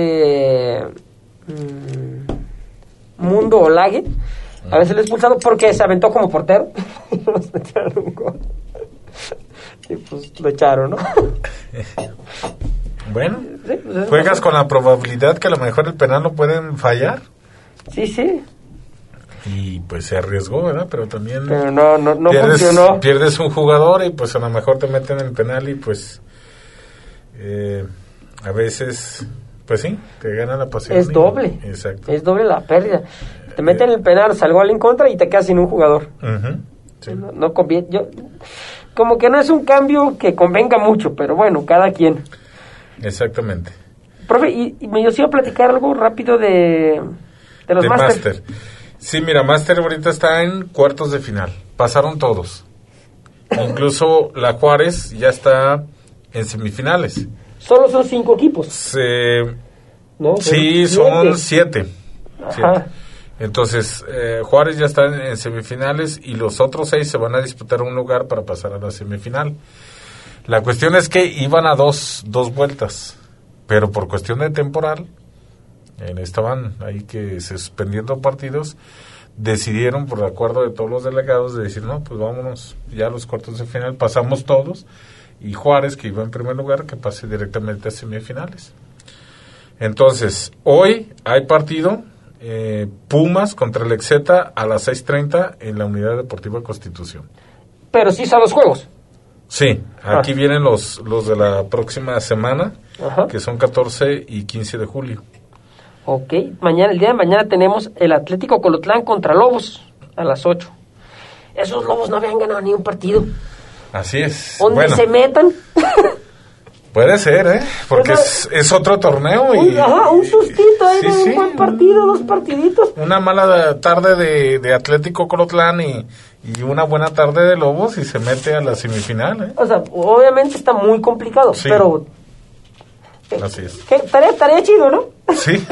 Mundo Olague. A veces lo expulsado porque se aventó como portero. Y nos metieron un gol. Y pues lo echaron, ¿no? Bueno, sí, pues juegas con la probabilidad que a lo mejor el penal lo pueden fallar. Sí, sí. Y pues se arriesgó, ¿verdad? Pero también no funcionó. Pierdes un jugador y pues a lo mejor te meten en el penal y pues a veces, pues sí, te gana la pasión. Es doble. Exacto. Es doble la pérdida. Te meten en el penal, salgo al en contra y te quedas sin un jugador. Uh-huh. Sí. No conviene. Como que no es un cambio que convenga mucho, pero bueno, cada quien. Exactamente. Profe, y yo sí iba a platicar algo rápido de los Máster. Sí, mira, Máster ahorita está en cuartos de final. Pasaron todos. Incluso la Juárez ya está en semifinales. ¿Solo son 5 equipos? No, sí, son 7. Ajá. Entonces, Juárez ya está en semifinales y los otros 6 se van a disputar un lugar para pasar a la semifinal. La cuestión es que iban a dos vueltas, pero por cuestión de temporal, estaban ahí que suspendiendo partidos, decidieron por acuerdo de todos los delegados de decir, no, pues vámonos ya a los cuartos de final, pasamos todos, y Juárez, que iba en primer lugar, que pase directamente a semifinales. Entonces, hoy hay partido, Pumas contra el Exeta a las 6:30 en la Unidad Deportiva Constitución. Pero sí son los juegos. Sí, aquí vienen los de la próxima semana, ajá, que son 14 y 15 de julio. Ok, el día de mañana tenemos el Atlético Colotlán contra Lobos a las 8. Esos Lobos no habían ganado ni un partido. Así es. ¿Dónde se metan? Puede ser, porque es otro torneo. Un sustito ahí, sí, un buen partido, 2 partiditos. Una mala tarde de Atlético Colotlán y una buena tarde de Lobos y se mete a la semifinal. O sea, obviamente está muy complicado, sí, pero... Así es. Estaría chido, ¿no? Sí.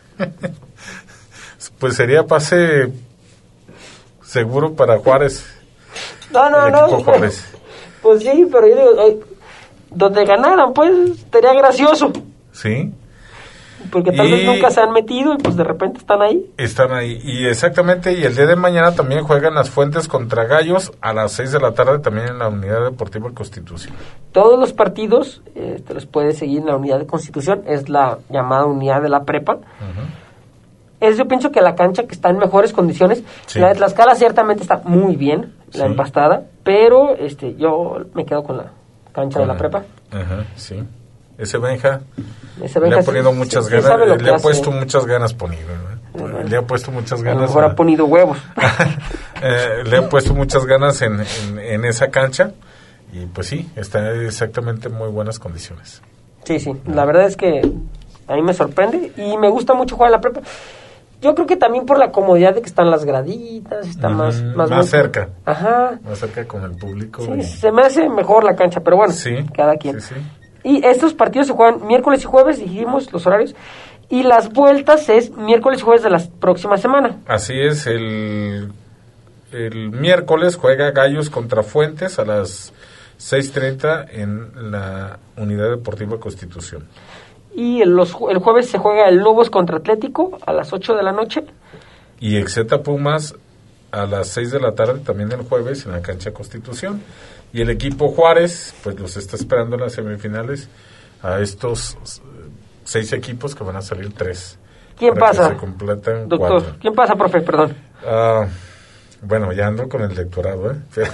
Pues sería pase seguro para Juárez. No. Juárez. Pues sí, pero yo digo, donde ganaran, pues, estaría gracioso. Sí. Porque tal vez nunca se han metido y pues de repente están ahí. Están ahí, y exactamente, y el día de mañana también juegan las Fuentes contra Gallos a las 6 de la tarde también en la Unidad Deportiva Constitución. Todos los partidos te los puedes seguir en la Unidad de Constitución, es la llamada Unidad de la Prepa. Uh-huh. Yo pienso que la cancha que está en mejores condiciones, sí, la de Tlaxcala ciertamente está muy bien, la sí, empastada, pero yo me quedo con la cancha de la Prepa. Ajá, sí. Ese Benja le ha ponido muchas ganas, le ha puesto muchas ganas poniendo, ¿no? le ha puesto muchas ganas. A lo mejor ha ponido huevos. Le ha puesto muchas ganas en esa cancha y pues sí, está exactamente en muy buenas condiciones. Sí, la verdad es que a mí me sorprende y me gusta mucho jugar en la prepa. Yo creo que también por la comodidad de que están las graditas, está más cerca. Ajá. Más cerca con el público. Sí, se me hace mejor la cancha, pero bueno, sí, cada quien. Sí. Y estos partidos se juegan miércoles y jueves, dijimos los horarios, y las vueltas es miércoles y jueves de la próxima semana. Así es, el miércoles juega Gallos contra Fuentes a las 6:30 en la Unidad Deportiva Constitución. Y el jueves se juega el Lobos contra Atlético a las 8 de la noche. Y Exeta Pumas a las 6 de la tarde también el jueves en la cancha Constitución. Y el equipo Juárez, pues los está esperando en las semifinales a estos 6 equipos que van a salir 3. ¿Quién pasa? Se completan Doctor, 4. ¿Quién pasa, profe? Perdón. Bueno, ya ando con el doctorado,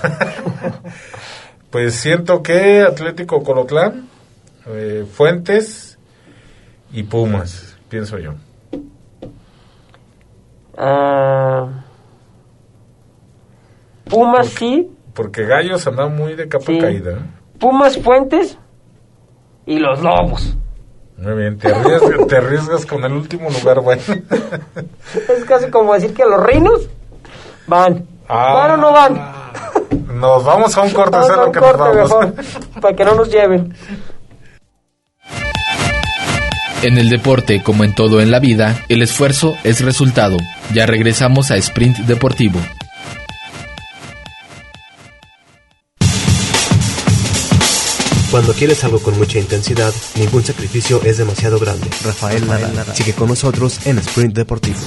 Pues siento que Atlético Colotlán, Fuentes y Pumas, pienso yo. Pumas sí. Porque Gallos anda muy de capa caída. Pumas, Fuentes y los Lobos. Muy bien, te arriesgas con el último lugar, bueno. Es casi como decir que los Reinos van. ¿Van o no van? Nos vamos a un corte, vamos a un que corte nos vamos. Mejor, para que no nos lleven. En el deporte, como en todo en la vida, el esfuerzo es resultado. Ya regresamos a Sprint Deportivo. Cuando quieres algo con mucha intensidad, ningún sacrificio es demasiado grande. Rafael Nadal. Sigue con nosotros en Sprint Deportivo.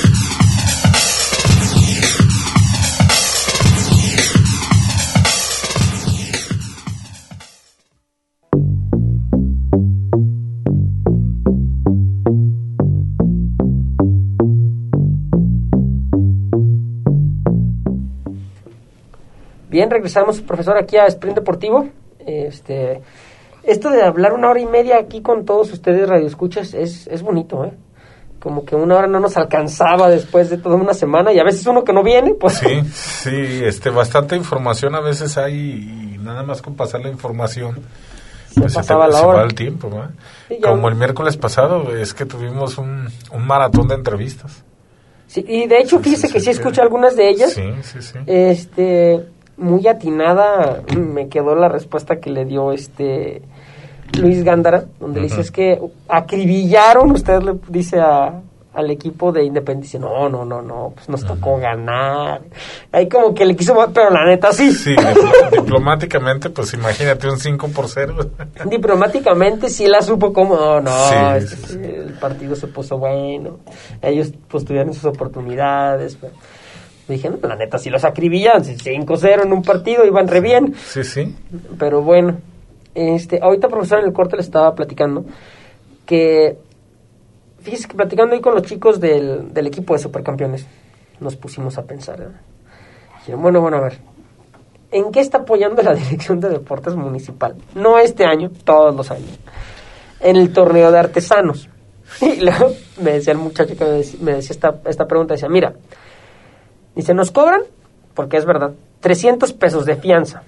Bien, regresamos, profesor, aquí a Sprint Deportivo. Esto de hablar 1 hora y media aquí con todos ustedes radioescuchas es bonito, como que 1 hora no nos alcanzaba después de toda una semana y a veces uno que no viene, pues sí, bastante información a veces hay y nada más con pasar la información pues se va el tiempo, ¿no? Sí, como el miércoles pasado es que tuvimos un maratón de entrevistas. Sí, y de hecho fíjese que sí escuché algunas de ellas. Sí. Muy atinada me quedó la respuesta que le dio Luis Gándara, donde le dice es que acribillaron, usted le dice al equipo de Independiente, no, pues nos tocó ganar. Ahí como que le quiso más, pero la neta sí. Sí, diplomáticamente, pues imagínate un 5-0. Diplomáticamente sí la supo como, el partido se puso bueno, ellos pues tuvieron sus oportunidades, pero dije, no, la neta, si los acribillan, 5-0 en un partido, iban re bien. Sí. Pero bueno, ahorita, profesor, en el corte le estaba platicando que, fíjese que platicando ahí con los chicos del equipo de Supercampeones, nos pusimos a pensar. Dijeron, bueno, a ver, ¿en qué está apoyando la Dirección de Deportes Municipal? No este año, todos los años. En el torneo de artesanos. Y luego me decía el muchacho que me decía esta pregunta, decía, mira, dice, nos cobran, porque es verdad, 300 pesos de fianza,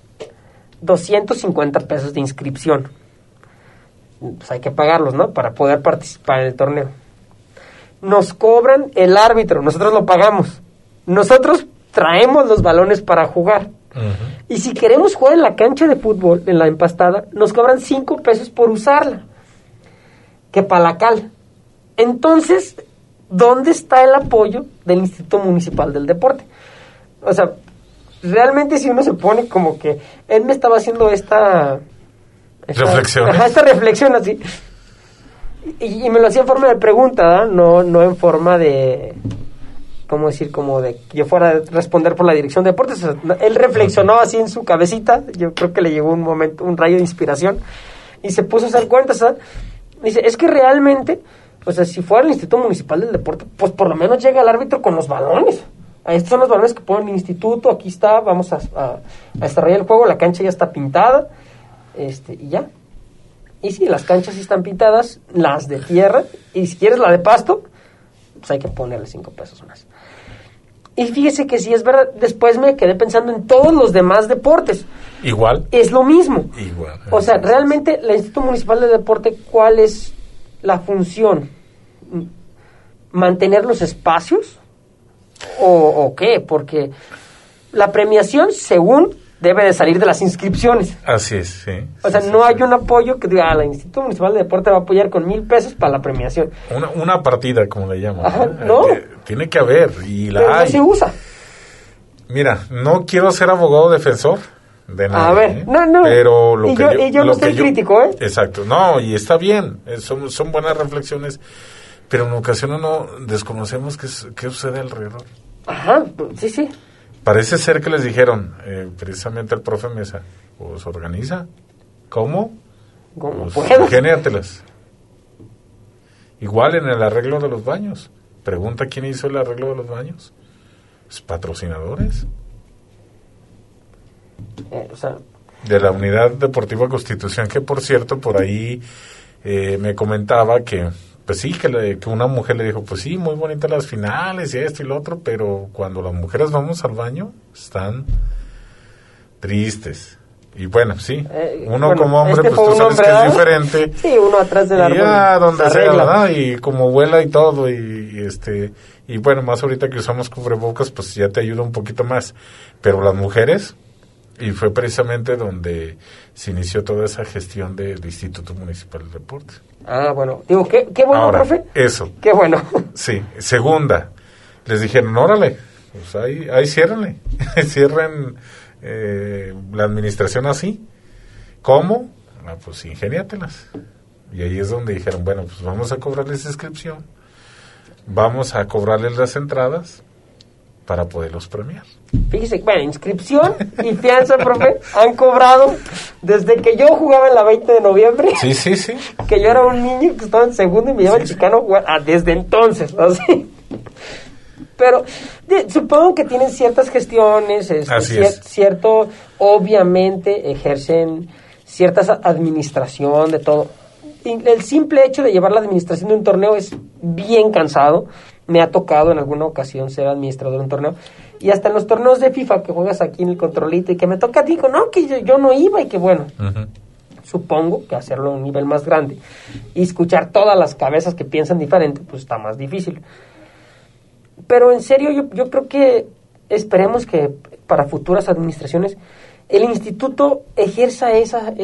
250 pesos de inscripción. Pues hay que pagarlos, ¿no? Para poder participar en el torneo. Nos cobran el árbitro, nosotros lo pagamos. Nosotros traemos los balones para jugar. Uh-huh. Y si queremos jugar en la cancha de fútbol, en la empastada, nos cobran 5 pesos por usarla. Que para la cal. Entonces, ¿dónde está el apoyo del Instituto Municipal del Deporte? O sea, realmente si uno se pone como que él me estaba haciendo esta reflexión así y me lo hacía en forma de pregunta, ¿no? No en forma de, ¿cómo decir? Como de que yo fuera a responder por la Dirección de Deportes. O sea, él reflexionó así en su cabecita, yo creo que le llegó un momento, un rayo de inspiración y se puso a hacer cuentas, ¿sabes? Dice, es que realmente, o sea, si fuera el Instituto Municipal del Deporte, pues por lo menos llega el árbitro con los balones. Estos son los balones que pone el instituto, aquí está, vamos a desarrollar el juego, la cancha ya está pintada, y ya. Y sí, las canchas sí están pintadas, las de tierra, y si quieres la de pasto, pues hay que ponerle 5 pesos más. Y fíjese que si es verdad, después me quedé pensando en todos los demás deportes. Igual. Es lo mismo. Igual. O sea, realmente, el Instituto Municipal de Deporte, ¿cuál es la función? ¿Mantener los espacios? ¿O qué? Porque la premiación, según, debe de salir de las inscripciones. Así es, sí. O sea, no hay un apoyo que diga, el Instituto Municipal de Deporte va a apoyar con 1,000 pesos para la premiación. Una partida, como le llaman. Ajá, ¿no? Tiene que haber, y la pero hay. no se usa. Mira, no quiero ser abogado defensor de nadie. A ver, no. Pero lo yo no soy crítico, ¿eh? Exacto, no, y está bien, son buenas reflexiones, pero en ocasiones no desconocemos qué sucede alrededor. Ajá, sí. Parece ser que les dijeron, precisamente al profe Mesa, pues organiza. ¿Cómo? ¿Cómo Pues puedo? ingéniatelas. Igual en el arreglo de los baños. Pregunta quién hizo el arreglo de los baños. Pues patrocinadores. O sea, De la Unidad Deportiva Constitución, que por cierto, por ahí me comentaba que, pues sí, que una mujer le dijo, pues sí, muy bonitas las finales y esto y lo otro, pero cuando las mujeres vamos al baño, están tristes. Y bueno, sí, uno como hombre, pues tú sabes que es diferente. Sí, uno atrás del árbol. Y ya donde sea, ¿verdad? Y como vuela y todo, y bueno, más ahorita que usamos cubrebocas, pues ya te ayuda un poquito más. Pero las mujeres, y fue precisamente donde se inició toda esa gestión del Instituto Municipal de Deporte. Ah, bueno, digo, qué bueno, ahora, profe. Eso. Qué bueno. Sí, segunda, les dijeron, órale, pues ahí ciérrenle, cierren la administración así. ¿Cómo? Pues ingéniatelas. Y ahí es donde dijeron, bueno, pues vamos a cobrarles inscripción, vamos a cobrarles las entradas para poderlos premiar. Fíjese, bueno, inscripción y fianza, profe, han cobrado desde que yo jugaba en la 20 de noviembre. Sí. Que yo era un niño que estaba en segundo y me llevaba el Chicano desde entonces, así. Pero supongo que tienen ciertas gestiones, cierto, obviamente ejercen cierta administración de todo. El simple hecho de llevar la administración de un torneo es bien cansado. Me ha tocado en alguna ocasión ser administrador de un torneo. Y hasta en los torneos de FIFA que juegas aquí en el controlito y que me toca a ti, digo, no, que yo no iba y que bueno. Uh-huh. Supongo que hacerlo a un nivel más grande y escuchar todas las cabezas que piensan diferente, pues está más difícil. Pero en serio, yo creo que esperemos que para futuras administraciones el instituto ejerza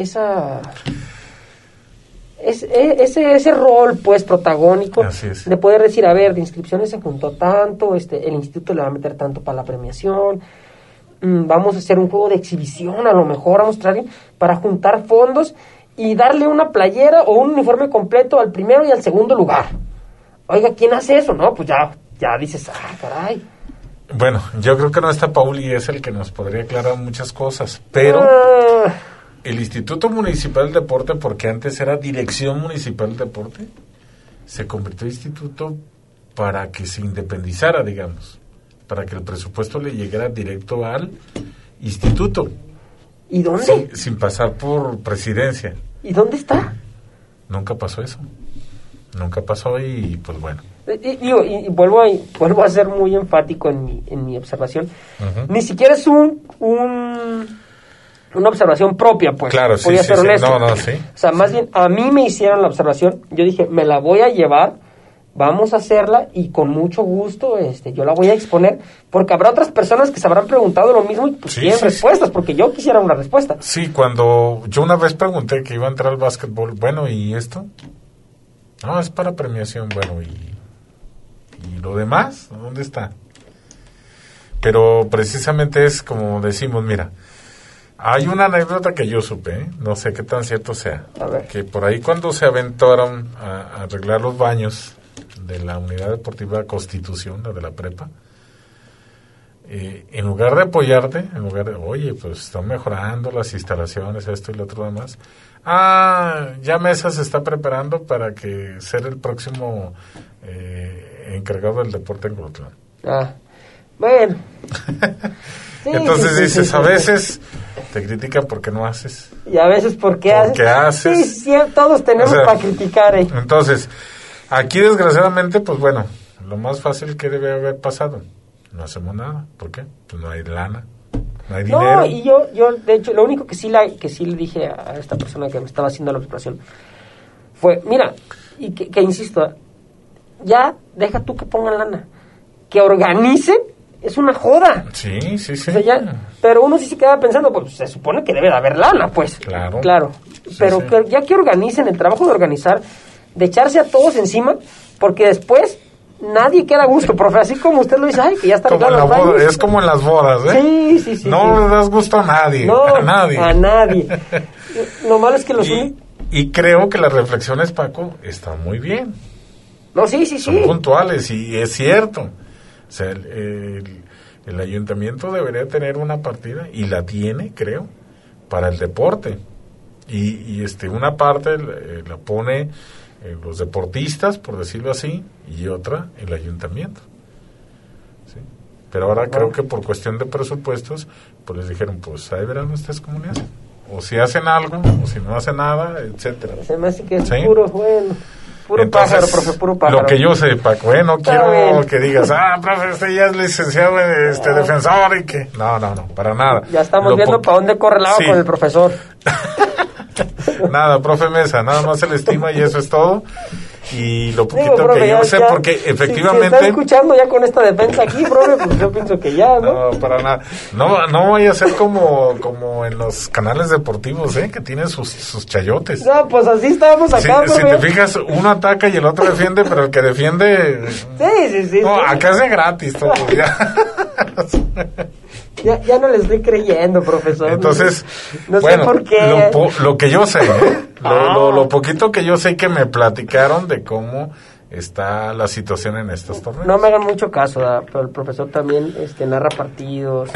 ese rol pues protagónico de poder decir, a ver, de inscripciones se juntó tanto, el instituto le va a meter tanto para la premiación, vamos a hacer un juego de exhibición, a lo mejor vamos a traer para juntar fondos y darle una playera o un uniforme completo al primero y al segundo lugar. Oiga, ¿quién hace eso? No, pues ya dices, caray. Bueno, yo creo que no está Paul y es el que nos podría aclarar muchas cosas, pero el Instituto Municipal del Deporte, porque antes era Dirección Municipal del Deporte, se convirtió en instituto para que se independizara, digamos, para que el presupuesto le llegara directo al instituto. ¿Y dónde? Sin pasar por presidencia. ¿Y dónde está? Nunca pasó eso. Nunca pasó y pues bueno. Y vuelvo a ser muy enfático en mi observación. Uh-huh. Ni siquiera es una observación propia, pues. Claro, voy a ser honesto. Sí. O sea, más bien, a mí me hicieron la observación. Yo dije, me la voy a llevar, vamos a hacerla y con mucho gusto yo la voy a exponer, porque habrá otras personas que se habrán preguntado lo mismo y pues tienen respuestas, porque yo quisiera una respuesta. Sí, cuando yo una vez pregunté que iba a entrar al básquetbol, bueno, ¿y esto? No, es para premiación, bueno, ¿y lo demás? ¿Dónde está? Pero precisamente es como decimos, mira, hay una anécdota que yo supe, no sé qué tan cierto sea, que por ahí cuando se aventaron a arreglar los baños de la Unidad Deportiva Constitución, la de la prepa, en lugar de apoyarte, oye, pues están mejorando las instalaciones, esto y lo otro demás, ya Mesa se está preparando para que ser el próximo encargado del deporte en Colotlán. Bueno. Sí, entonces dices, a veces te critican porque no haces. Y a veces porque haces. Sí, todos tenemos para criticar. Entonces, aquí desgraciadamente, pues bueno, lo más fácil que debe haber pasado, no hacemos nada. ¿Por qué? Pues no hay lana, no hay dinero. No, y yo de hecho, lo único que sí le dije a esta persona que me estaba haciendo la operación fue, mira, y que insisto, ya deja tú que pongan lana, que organicen, es una joda. Sí. O sea, pero uno sí se queda pensando, pues se supone que debe de haber lana, pues. Claro. Sí, pero ya que organicen el trabajo de organizar, de echarse a todos encima, porque después nadie queda a gusto, profe, así como usted lo dice, ay, que ya está como en la boda, es como en las bodas, ¿eh? Sí. No le das gusto a nadie, no, a nadie. Lo malo es que y creo que las reflexiones, Paco, están muy bien. No, sí. Son puntuales y es cierto. O sea, el ayuntamiento debería tener una partida, y la tiene, creo, para el deporte. Y una parte la pone los deportistas, por decirlo así, y otra el ayuntamiento. ¿Sí? Pero ahora creo que por cuestión de presupuestos, pues les dijeron, pues ahí verán ustedes cómo le hacen. O si hacen algo, o si no hacen nada, etcétera. Se me hace que es ¿sí? Puro entonces, pájaro, profe, puro pájaro. Lo que yo sé, Paco, no quiero que digas, profe, usted ya es licenciado, defensor y que... No, para nada. Ya estamos viendo para dónde corre el agua con el profesor. Nada, profe Mesa, nada más se le estima y eso es todo. Y lo poquito profe, que yo sé, porque efectivamente... Si está escuchando ya con esta defensa aquí, profe, pues yo pienso que ya, ¿no? No, para nada. No vaya a ser como en los canales deportivos, que tienen sus chayotes. No, pues así estábamos acá, si te fijas, uno ataca y el otro defiende, pero el que defiende... Sí. No, acá es de gratis todo, ya. Ya no le estoy creyendo, profesor. Entonces, no sé por qué. Lo que yo sé, lo poquito que yo sé que me platicaron de cómo está la situación en estos torneos. No me hagan mucho caso, pero el profesor también narra partidos,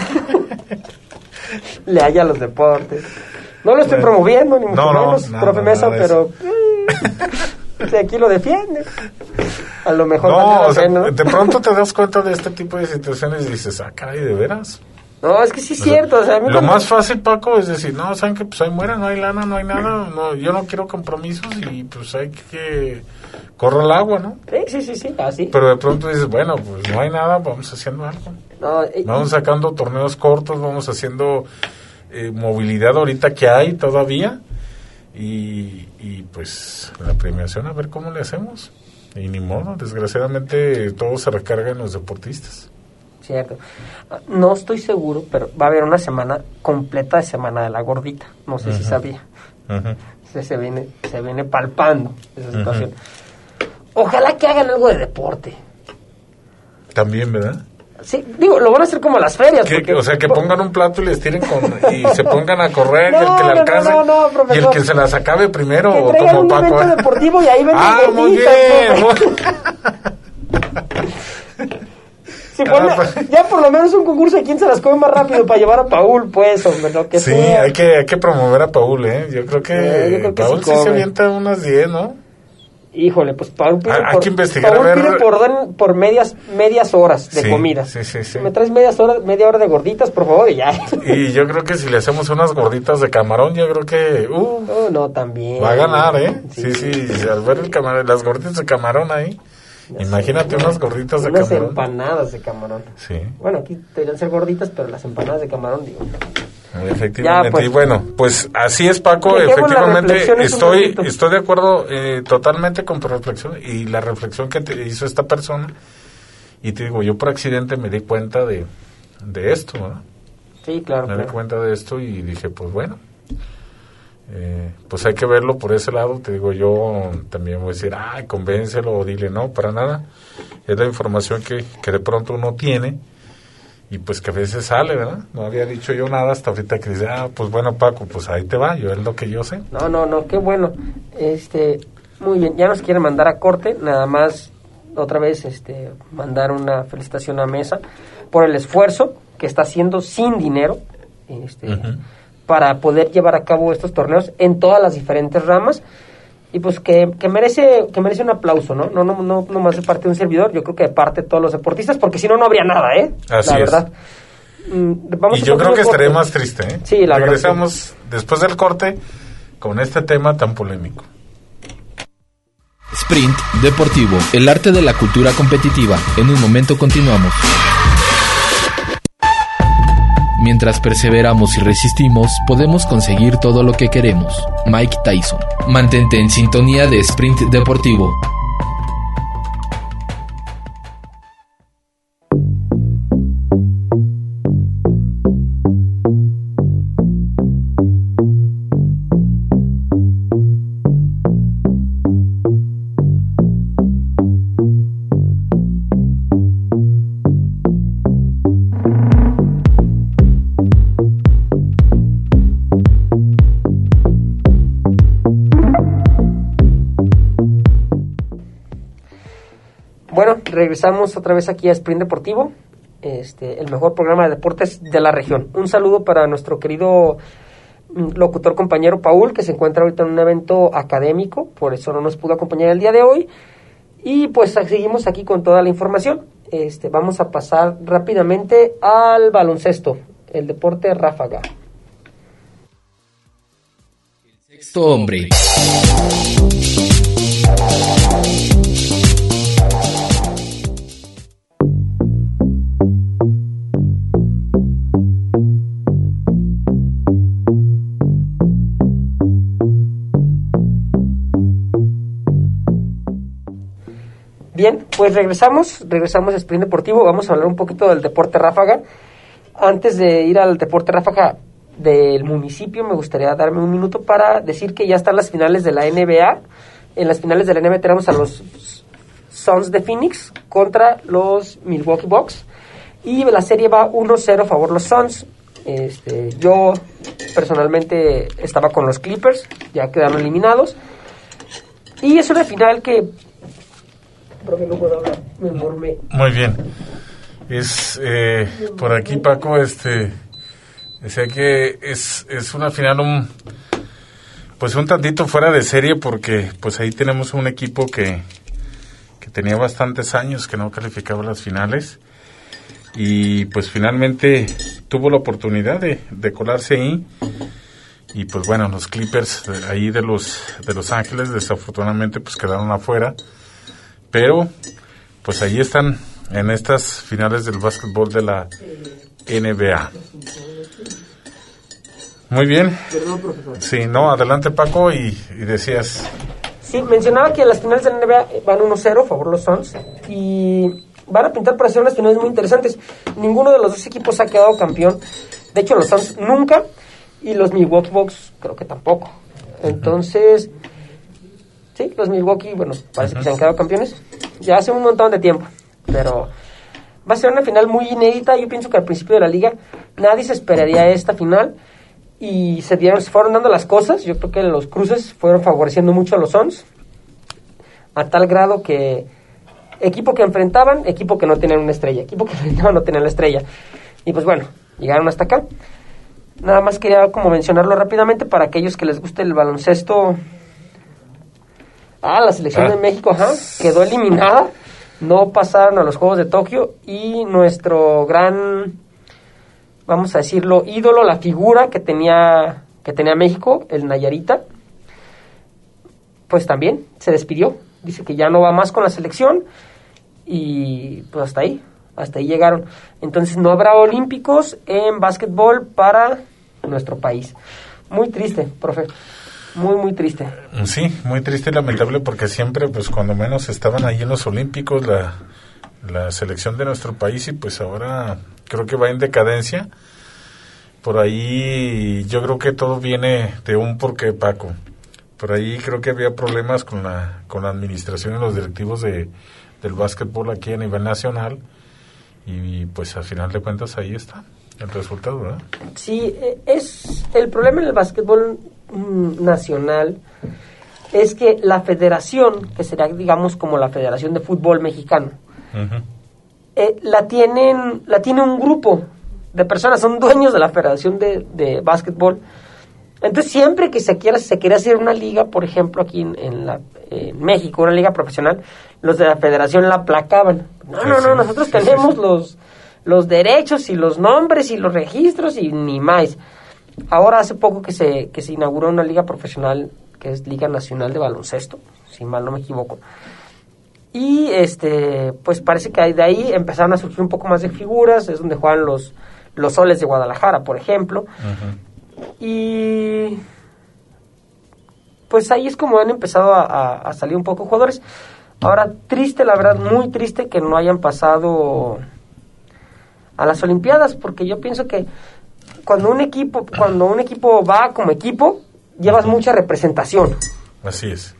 le halla los deportes. No lo estoy promoviendo, ni mucho menos, profe Mesa, pero... aquí lo defiende. A lo mejor de pronto te das cuenta de este tipo de situaciones y dices, caray, ¿de veras? No, es que sí es cierto. O sea, lo más fácil, Paco, es decir, no, ¿saben qué? Pues ahí muera, no hay lana, no hay nada, yo no quiero compromisos y pues hay que correr el agua, ¿no? Sí, así. Pero de pronto dices, bueno, pues no hay nada, vamos haciendo algo. Vamos sacando torneos cortos, vamos haciendo movilidad ahorita que hay todavía. Y pues la premiación, a ver cómo le hacemos. Y ni modo, desgraciadamente todo se recarga en los deportistas. Cierto. No estoy seguro, pero va a haber una semana completa de Semana de la Gordita. No sé si sabía. Se viene palpando esa situación. Ojalá que hagan algo de deporte. También, ¿verdad? Sí, lo van a hacer como las ferias. O sea, que pongan un plato y les tiren y se pongan a correr, y el que le alcance, y el que se las acabe primero, que traigan como un Paco. evento deportivo y ahí venden gorditas. Muy bien. Ya por lo menos un concurso de quién se las come más rápido para llevar a Paul, pues, hombre, lo que sea. Hay que promover a Paul, Yo creo que Paul sí se avienta unas 10, ¿no? Híjole, pues Paul pide hay que investigar, por medias horas de comida. Sí. Me traes media hora de gorditas, por favor, y ya. Y yo creo que si le hacemos unas gorditas de camarón, yo creo que no, también va a ganar, Sí, al ver las gorditas de camarón ahí. Imagínate unas gorditas de camarón. Unas empanadas de camarón. Sí. Bueno, aquí deberían ser gorditas, pero las empanadas de camarón, digo. Efectivamente, pues, y bueno, pues así es, Paco, efectivamente estoy de acuerdo totalmente con tu reflexión y la reflexión que te hizo esta persona, y te digo, yo por accidente me di cuenta de esto, ¿verdad? Sí, claro. Me di cuenta de esto y dije, pues bueno, pues hay que verlo por ese lado. Te digo, yo también voy a decir, convéncelo o dile, no, para nada, es la información que de pronto uno tiene. Y pues que a veces sale, ¿verdad? No había dicho yo nada hasta ahorita que dice, pues bueno, Paco, pues ahí te va, yo es lo que yo sé. No, qué bueno. Muy bien, ya nos quieren mandar a corte, nada más otra vez mandar una felicitación a Mesa por el esfuerzo que está haciendo sin dinero para poder llevar a cabo estos torneos en todas las diferentes ramas. Y pues que merece un aplauso, ¿no? No más de parte de un servidor, yo creo que de parte de todos los deportistas, porque si no, no habría nada, Así la es. verdad. Y yo creo que estaré más triste, Sí, la verdad. Regresamos después del corte con este tema tan polémico. Sprint Deportivo, el arte de la cultura competitiva. En un momento continuamos. Mientras perseveramos y resistimos, podemos conseguir todo lo que queremos. Mike Tyson. Mantente en sintonía de Sprint Deportivo. Bueno, regresamos otra vez aquí a Sprint Deportivo, el mejor programa de deportes de la región. Un saludo para nuestro querido locutor compañero Paul, que se encuentra ahorita en un evento académico, por eso no nos pudo acompañar el día de hoy. Y pues seguimos aquí con toda la información. Vamos a pasar rápidamente al baloncesto, el deporte ráfaga. El sexto hombre. Bien, pues regresamos a Sprint Deportivo. Vamos a hablar un poquito del deporte ráfaga. Antes de ir al deporte ráfaga del municipio, me gustaría darme un minuto para decir que ya están las finales de la NBA. En las finales de la NBA tenemos a los Suns de Phoenix contra los Milwaukee Bucks. Y la serie va 1-0 a favor de los Suns. Yo personalmente estaba con los Clippers, ya quedaron eliminados. Y es una final que... Profe, no puedo hablar, me mormé. Muy bien. Por aquí, Paco, decía que es una final un tantito fuera de serie, porque pues ahí tenemos un equipo que tenía bastantes años que no calificaba las finales y pues finalmente tuvo la oportunidad de colarse ahí. Y pues bueno, los Clippers ahí de Los Ángeles desafortunadamente pues quedaron afuera. Pero, pues ahí están en estas finales del básquetbol de la NBA. Muy bien. Perdón, profesor. Sí, no, adelante Paco y decías... Sí, mencionaba que las finales de la NBA van 1-0 a favor de los Suns y van a pintar para hacer unas finales muy interesantes. Ninguno de los dos equipos ha quedado campeón. De hecho, los Suns nunca y los Milwaukee Bucks creo que tampoco. Entonces... Sí, los Milwaukee, bueno, parece que se han quedado campeones ya hace un montón de tiempo, pero va a ser una final muy inédita. Yo pienso que al principio de la liga nadie se esperaría esta final y se fueron dando las cosas. Yo creo que los cruces fueron favoreciendo mucho a los Suns, a tal grado que equipo que enfrentaban, equipo que no tenían una estrella, equipo que enfrentaban no tenían la estrella. Y pues bueno, llegaron hasta acá. Nada más quería como mencionarlo rápidamente para aquellos que les guste el baloncesto. La selección de México, quedó eliminada, no pasaron a los Juegos de Tokio y nuestro gran, vamos a decirlo, ídolo, la figura que tenía México, el Nayarita, pues también se despidió, dice que ya no va más con la selección y pues hasta ahí llegaron. Entonces no habrá olímpicos en básquetbol para nuestro país. Muy triste, profe. Muy, muy triste. Sí, muy triste y lamentable porque siempre, pues cuando menos estaban ahí en los Olímpicos la selección de nuestro país y pues ahora creo que va en decadencia. Por ahí yo creo que todo viene de un porqué, Paco. Por ahí creo que había problemas con la administración y los directivos del básquetbol aquí a nivel nacional y pues al final de cuentas ahí está el resultado, ¿verdad? Sí, es el problema en el básquetbol nacional es que la federación, que será digamos como la Federación de Fútbol Mexicano, la tiene un grupo de personas, son dueños de la Federación de Básquetbol. Entonces siempre que se quiere hacer una liga, por ejemplo aquí en México, una liga profesional, los de la federación la aplacaban. No, nosotros tenemos los derechos y los nombres y los registros y ni más. Ahora hace poco que se inauguró una liga profesional que es Liga Nacional de Baloncesto, si mal no me equivoco. Y pues parece que de ahí empezaron a surgir un poco más de figuras, es donde juegan los Soles de Guadalajara, por ejemplo. Y pues ahí es como han empezado a salir un poco jugadores. Ahora, triste, la verdad, muy triste que no hayan pasado a las Olimpiadas, porque yo pienso que cuando un equipo va como equipo, llevas mucha representación. Así es.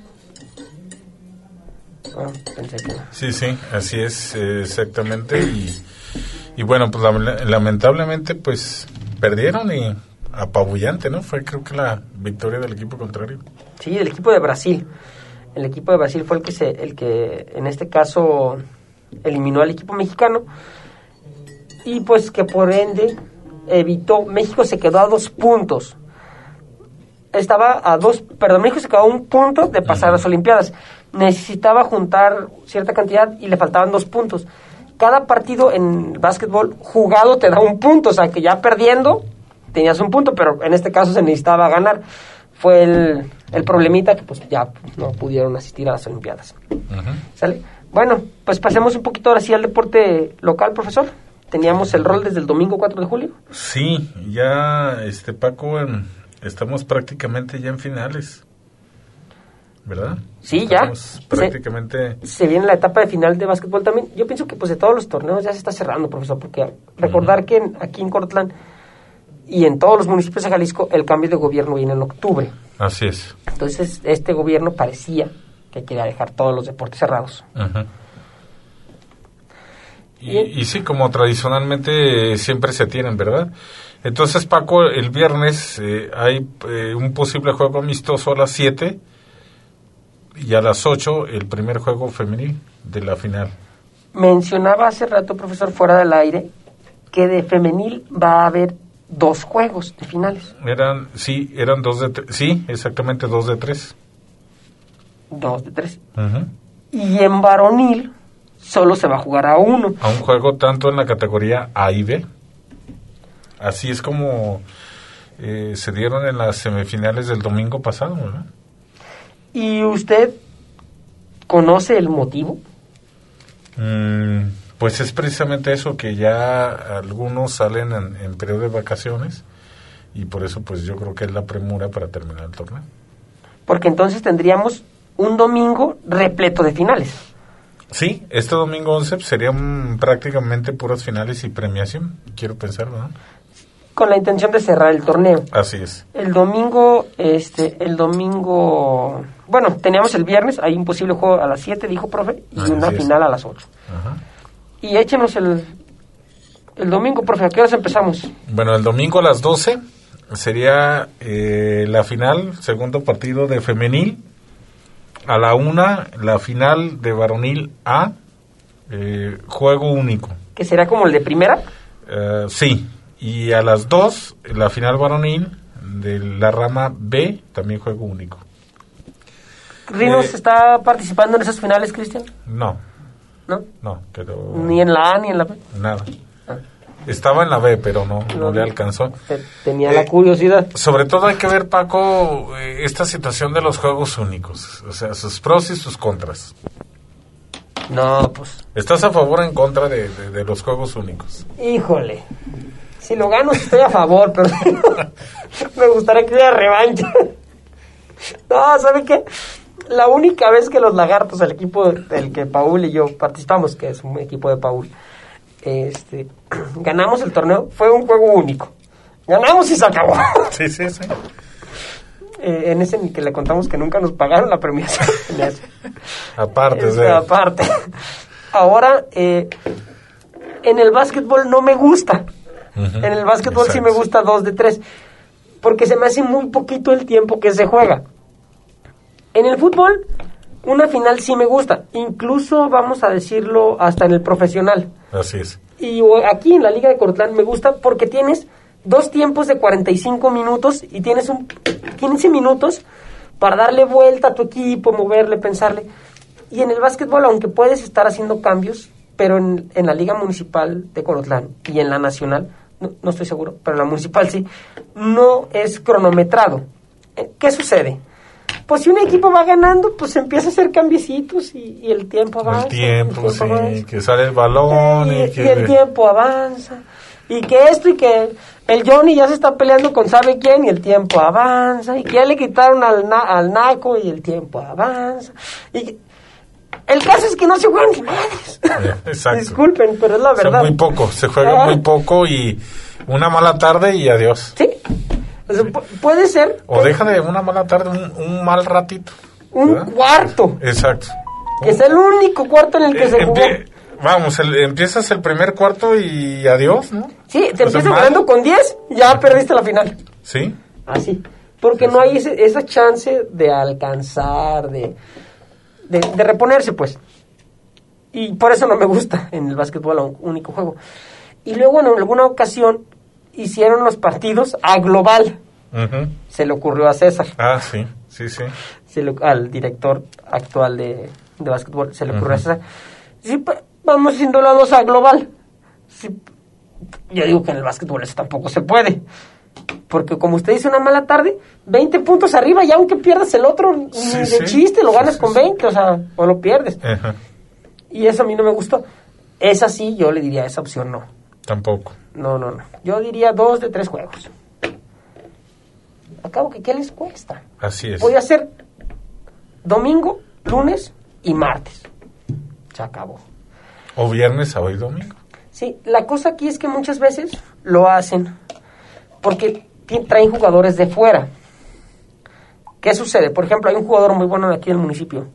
Pensé que no. Sí, así es, exactamente. Y bueno, pues lamentablemente, pues perdieron y apabullante, ¿no? Fue, creo que, la victoria del equipo contrario. Sí, del equipo de Brasil. El equipo de Brasil fue el que en este caso eliminó al equipo mexicano, y pues que por ende evitó. México se quedó a 2 puntos. México se quedó a 1 punto de pasar a las Olimpiadas. Necesitaba juntar cierta cantidad y le faltaban 2 puntos. Cada partido en básquetbol jugado te da 1 punto, o sea que ya perdiendo tenías 1 punto, pero en este caso se necesitaba ganar. Fue el problemita que pues ya no pudieron asistir a las Olimpiadas. ¿Sale? Bueno, pues pasemos un poquito ahora sí al deporte local, profesor. Teníamos el rol desde el domingo 4 de julio. Sí, ya, Paco, estamos prácticamente ya en finales, ¿verdad? Sí, estamos ya. Prácticamente. Se viene la etapa de final de básquetbol también. Yo pienso que pues de todos los torneos ya se está cerrando, profesor, porque recordar que aquí en Corotlán y en todos los municipios de Jalisco el cambio de gobierno viene en octubre. Así es. Entonces este gobierno parecía que quería dejar todos los deportes cerrados. Y sí, como tradicionalmente siempre se tienen, ¿verdad? Entonces, Paco, el viernes hay un posible juego amistoso a las 7 y a las 8 el primer juego femenil de la final. Mencionaba hace rato, profesor, fuera del aire, que de femenil va a haber 2 juegos de finales. Eran 2 de 3. Sí, exactamente 2 de 3. 2 de 3. Y en varonil solo se va a jugar a 1. A un juego tanto en la categoría A y B. Así es como se dieron en las semifinales del domingo pasado, ¿verdad? ¿Y usted conoce el motivo? Pues es precisamente eso, que ya algunos salen en periodo de vacaciones y por eso pues yo creo que es la premura para terminar el torneo. Porque entonces tendríamos un domingo repleto de finales. Sí, este domingo 11 serían prácticamente puras finales y premiación, quiero pensar, ¿no? Con la intención de cerrar el torneo. Así es. El domingo, bueno, teníamos el viernes, hay un posible juego a las 7, dijo profe, y una final a las 8. Y échenos el domingo, profe, ¿a qué horas empezamos? Bueno, el domingo a las 12 sería la final, segundo partido de femenil. A la 1, la final de varonil A, juego único. ¿Que será como el de primera? Sí. Y a las 2, la final varonil de la rama B, también juego único. ¿Rinos está participando en esas finales, Cristian? No. ¿No? No, pero... ¿Ni en la A ni en la B? Nada. Estaba en la B, pero no le alcanzó. Tenía la curiosidad. Sobre todo hay que ver, Paco, esta situación de los juegos únicos. O sea, sus pros y sus contras. No, pues... ¿Estás a favor o en contra de los juegos únicos? Híjole. Si lo gano, estoy a favor, pero me gustaría que hubiera revancha. No, ¿sabe qué? La única vez que los Lagartos, el equipo del que Paul y yo participamos, que es un equipo de Paul, ganamos el torneo, fue un juego único. Ganamos y se acabó. Sí. En ese en el que le contamos que nunca nos pagaron la premiación. Aparte. Aparte. Ahora, en el básquetbol no me gusta. En el básquetbol sí me gusta 2 de 3, porque se me hace muy poquito el tiempo que se juega. En el fútbol, una final sí me gusta, incluso vamos a decirlo hasta en el profesional. Así es. Y aquí en la Liga de Corotlán me gusta porque tienes 2 tiempos de 45 minutos y tienes 15 minutos para darle vuelta a tu equipo, moverle, pensarle. Y en el básquetbol, aunque puedes estar haciendo cambios, pero en la Liga Municipal de Corotlán y en la Nacional, no estoy seguro, pero en la Municipal sí, no es cronometrado. ¿Qué sucede? pues si un equipo va ganando, pues empieza a hacer cambiecitos y el tiempo avanza. El tiempo sí, avanza. Que sale el balón y el tiempo avanza. Y que esto y que el Johnny ya se está peleando con sabe quién y el tiempo avanza. Y que ya le quitaron al Naco y el tiempo avanza. Y el caso es que no se juegan ni madres. Exacto. Disculpen, pero es la verdad. Muy poco, se juega muy poco y una mala tarde y adiós. Sí. O sea, puede ser. O deja de una mala tarde, un mal ratito. Un cuarto. Exacto. Que es el único cuarto en el que se jugó. Vamos, empiezas el primer cuarto y adiós, ¿no? Sí, te empiezas ganando con 10 y ya perdiste la final. Sí. Así. Porque no hay esa chance de alcanzar, de reponerse, pues. Y por eso no me gusta en el básquetbol un único juego. Y luego en alguna ocasión hicieron los partidos a global. Uh-huh. Se le ocurrió a César. Ah, sí. Al director actual de básquetbol se le ocurrió a César. Sí, vamos haciendo la 2 a global. Sí, yo digo que en el básquetbol eso tampoco se puede. Porque como usted dice, una mala tarde, 20 puntos arriba, y aunque pierdas el otro, de chiste, lo ganas con 20, o sea, o lo pierdes. Uh-huh. Y eso a mí no me gustó. Esa sí, yo le diría, esa opción no. Tampoco. No. Yo diría 2 de 3 juegos. Acabo que, ¿qué les cuesta? Así es. Voy a hacer domingo, lunes y martes. Se acabó. O viernes, sábado y domingo. Sí, la cosa aquí es que muchas veces lo hacen porque traen jugadores de fuera. ¿Qué sucede? Por ejemplo, hay un jugador muy bueno aquí en el municipio,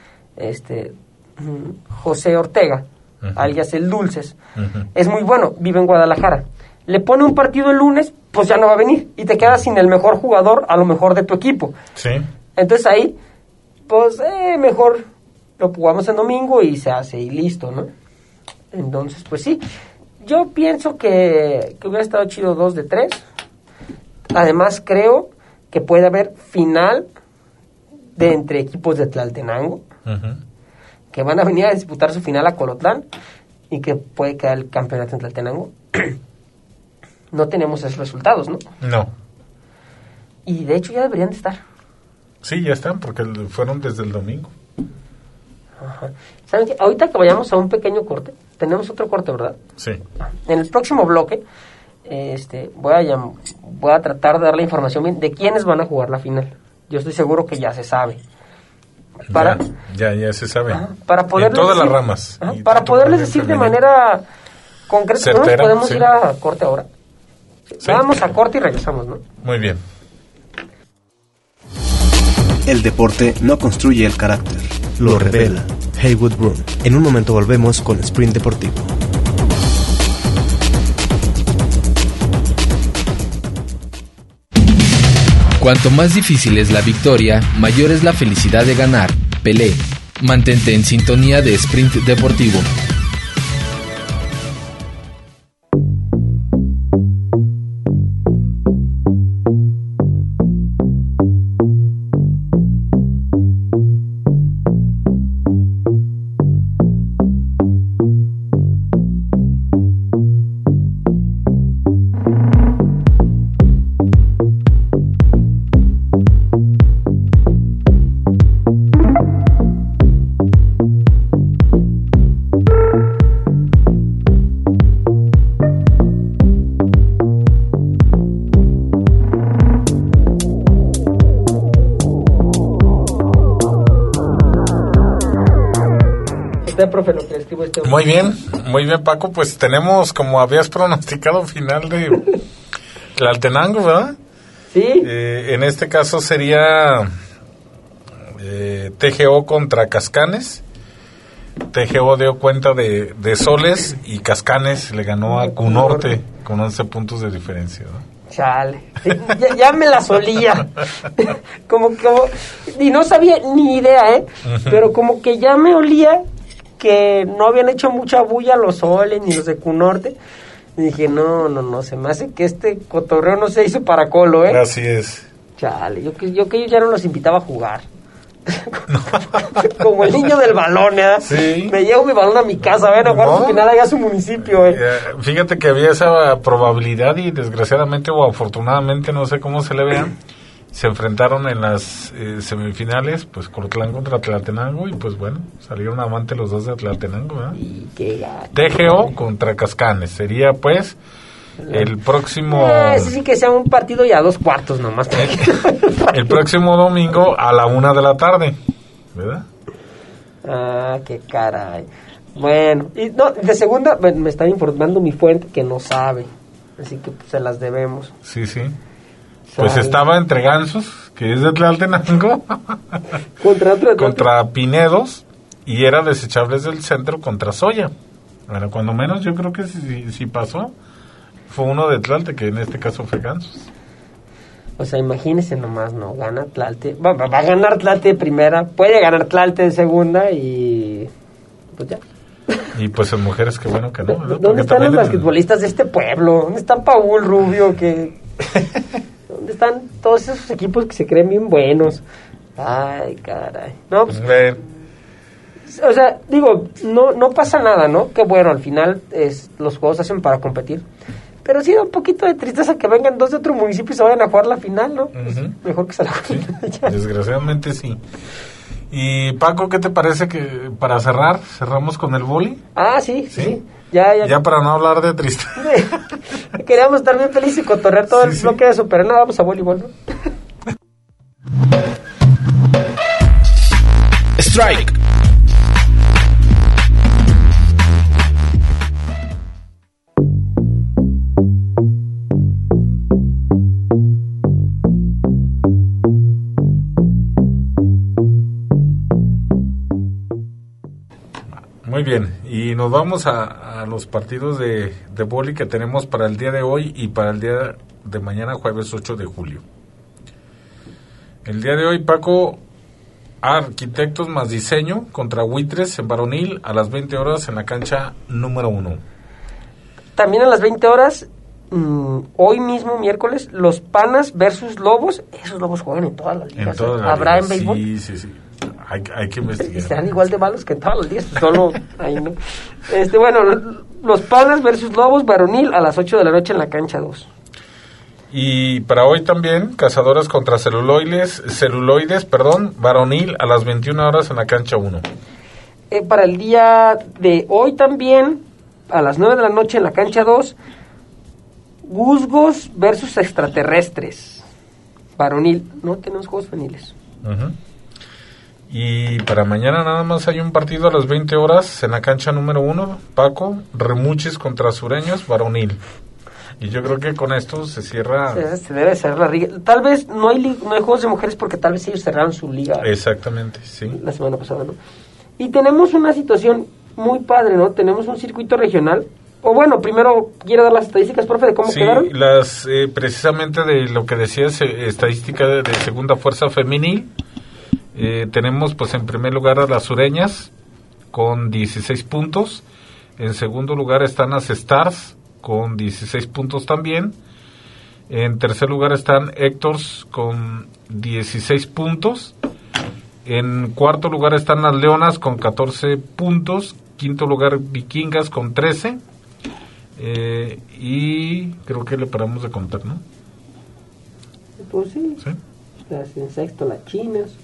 José Ortega, uh-huh, alias el Dulces. Uh-huh. Es muy bueno, vive en Guadalajara. Le pone un partido el lunes, pues ya no va a venir y te quedas sin el mejor jugador, a lo mejor de tu equipo. Sí. Entonces ahí, pues mejor lo jugamos en domingo y se hace y listo, ¿no? Entonces, pues sí, yo pienso que hubiera estado chido 2 de 3. Además, creo que puede haber final de entre equipos de Tlaltenango, uh-huh, que van a venir a disputar su final a Colotlán y que puede quedar el campeonato en Tlaltenango. No tenemos esos resultados, ¿no? No. Y de hecho ya deberían de estar. Sí, ya están, porque fueron desde el domingo. Ajá. ¿Saben qué? Ahorita que vayamos a un pequeño corte, tenemos otro corte, ¿verdad? Sí. En el próximo bloque, voy a tratar de dar la información bien de quiénes van a jugar la final. Yo estoy seguro que ya se sabe. Ya se sabe. Para poderles en todas las ramas. Para poderles decir de manera concreta, certera, ¿no? Podemos ir a corte ahora. Sí. Vamos a corte y regresamos, ¿no? Muy bien. El deporte no construye el carácter, lo revela. Haywood Broom. En un momento volvemos con Sprint Deportivo. Cuanto más difícil es la victoria, mayor es la felicidad de ganar. Pelé. Mantente en sintonía de Sprint Deportivo. Profe, lo que escribo Muy bien, Paco, pues tenemos, como habías pronosticado, final de Tlaltenango, ¿verdad? Sí. En este caso sería TGO contra Cascanes. TGO dio cuenta de Soles y Cascanes le ganó a Cunorte con 11 puntos de diferencia, ¿no? Chale, ya me la solía. como y no sabía ni idea, uh-huh, pero como que ya me olía que no habían hecho mucha bulla los Soles ni los de Cunorte. Y dije, no, se me hace que este cotorreo no se hizo para Colo, ¿eh? Así es. Chale, yo que ya no los invitaba a jugar. Como el niño del balón, ¿eh? Sí. Me llevo mi balón a mi casa, a jugar su final allá a su municipio, ¿eh? Fíjate que había esa probabilidad y desgraciadamente o afortunadamente, no sé cómo se le vea, se enfrentaron en las semifinales, pues Colotlán contra Tlatenango, y pues bueno, salieron avante los dos de Tlatenango, ¿verdad? Y qué TGO contra Cascanes, sería pues el próximo... Ese sí que sea un partido ya 2 cuartos nomás. El próximo domingo a la 1 de la tarde, ¿verdad? Ah, qué caray. Bueno, y no, de segunda me está informando mi fuente que no sabe, así que pues, se las debemos. Sí. Pues estaba entre Gansos, que es de Tlaltenango, contra Pinedos, y era Desechables del Centro contra Soya. Bueno, cuando menos yo creo que si pasó, fue uno de Tlalte, que en este caso fue Gansos. O sea, imagínese nomás, ¿no? Gana Tlalte, va a ganar Tlalte de primera, puede ganar Tlalte de segunda y pues ya. Y pues en mujeres, qué bueno que no, ¿no? ¿Dónde están los basquetbolistas de este pueblo? ¿Dónde está Paul Rubio? ¿Dónde están todos esos equipos que se creen bien buenos? Ay, caray. No, pues, o sea, digo, no pasa nada, ¿no? Qué bueno, al final los juegos se hacen para competir. Pero sí da un poquito de tristeza que vengan 2 de otro municipio y se vayan a jugar la final, ¿no? Pues mejor que se la jueguen allá. Desgraciadamente sí. Y Paco, ¿qué te parece que para cerramos con el vóley? Ah, sí. Ya para no hablar de tristeza. Queríamos estar bien felices y cotorrear todo el bloque de eso, pero no, vamos a voleibol, ¿no? Strike. Muy bien, y nos vamos a los partidos de vóley que tenemos para el día de hoy y para el día de mañana, jueves 8 de julio. El día de hoy, Paco, Arquitectos más Diseño contra Huitres en varonil a las 20 horas en la cancha número 1. También a las 20 horas, hoy mismo, miércoles, los Panas versus Lobos. Esos Lobos juegan en todas las ligas. ¿Habrá en béisbol? Sí. Hay que investigar. Serán igual de malos que en todas las ligas, solo ahí no. Bueno, los Panas versus Lobos varonil a las 8 de la noche en la cancha 2. Y para hoy también, Cazadoras contra Celuloides, varonil a las 21 horas en la cancha 1. Para el día de hoy también, a las 9 de la noche en la cancha 2, Guzgos versus Extraterrestres, varonil. No tenemos juegos femeniles. Y para mañana nada más hay un partido a las 20 horas en la cancha número 1, Paco, Remuches contra Sureños, varonil. Y yo creo que con esto se cierra... Se debe cerrar la liga. Tal vez no hay juegos de mujeres porque tal vez ellos cerraron su liga. Exactamente, sí. La semana pasada, ¿no? Y tenemos una situación muy padre, ¿no? Tenemos un circuito regional. O bueno, primero quiero dar las estadísticas, profe, de cómo quedaron. Sí, precisamente de lo que decías, estadística de segunda fuerza femenil. Tenemos pues en primer lugar a las Sureñas con 16 puntos. En segundo lugar están las Stars con 16 puntos también. En tercer lugar están Héctors con 16 puntos. En cuarto lugar están las Leonas con 14 puntos. Quinto lugar Vikingas con 13. Y creo que le paramos de contar, ¿no? Pues sí. En sexto las Chinas.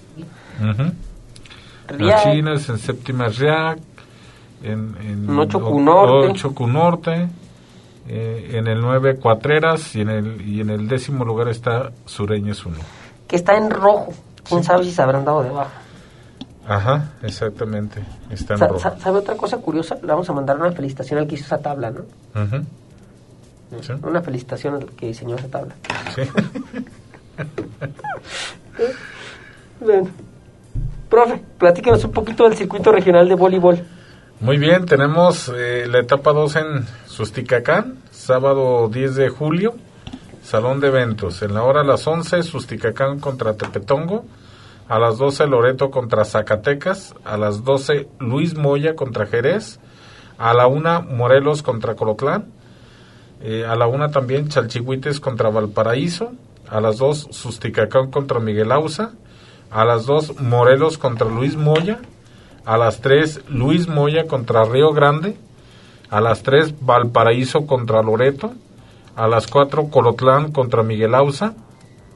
Las Chinas, en séptima Riac, en 8 Cunorte. 8 Cunorte, en el 9 Cuatreras y en el 10º lugar está Sureñas 1. Que está en rojo. ¿Quién sabe si se habrán dado de baja? Ajá, exactamente. Está en rojo. ¿Sabe otra cosa curiosa? Le vamos a mandar una felicitación al que hizo esa tabla, ¿no? ¿Sí? Una felicitación al que diseñó esa tabla. Sí. Bueno. Profe, platícanos un poquito del circuito regional de voleibol. Muy bien, tenemos la etapa 2 en Susticacán, sábado 10 de julio, salón de eventos. En la hora a las 11, Susticacán contra Tepetongo. A las 12, Loreto contra Zacatecas. A las 12, Luis Moya contra Jerez. A la 1, Morelos contra Colotlán. A la 1 también, Chalchihuites contra Valparaíso. A las 2, Susticacán contra Miguel Auza. A las 2, Morelos contra Luis Moya. A las 3, Luis Moya contra Río Grande. A las 3, Valparaíso contra Loreto. A las 4, Colotlán contra Miguel Auza.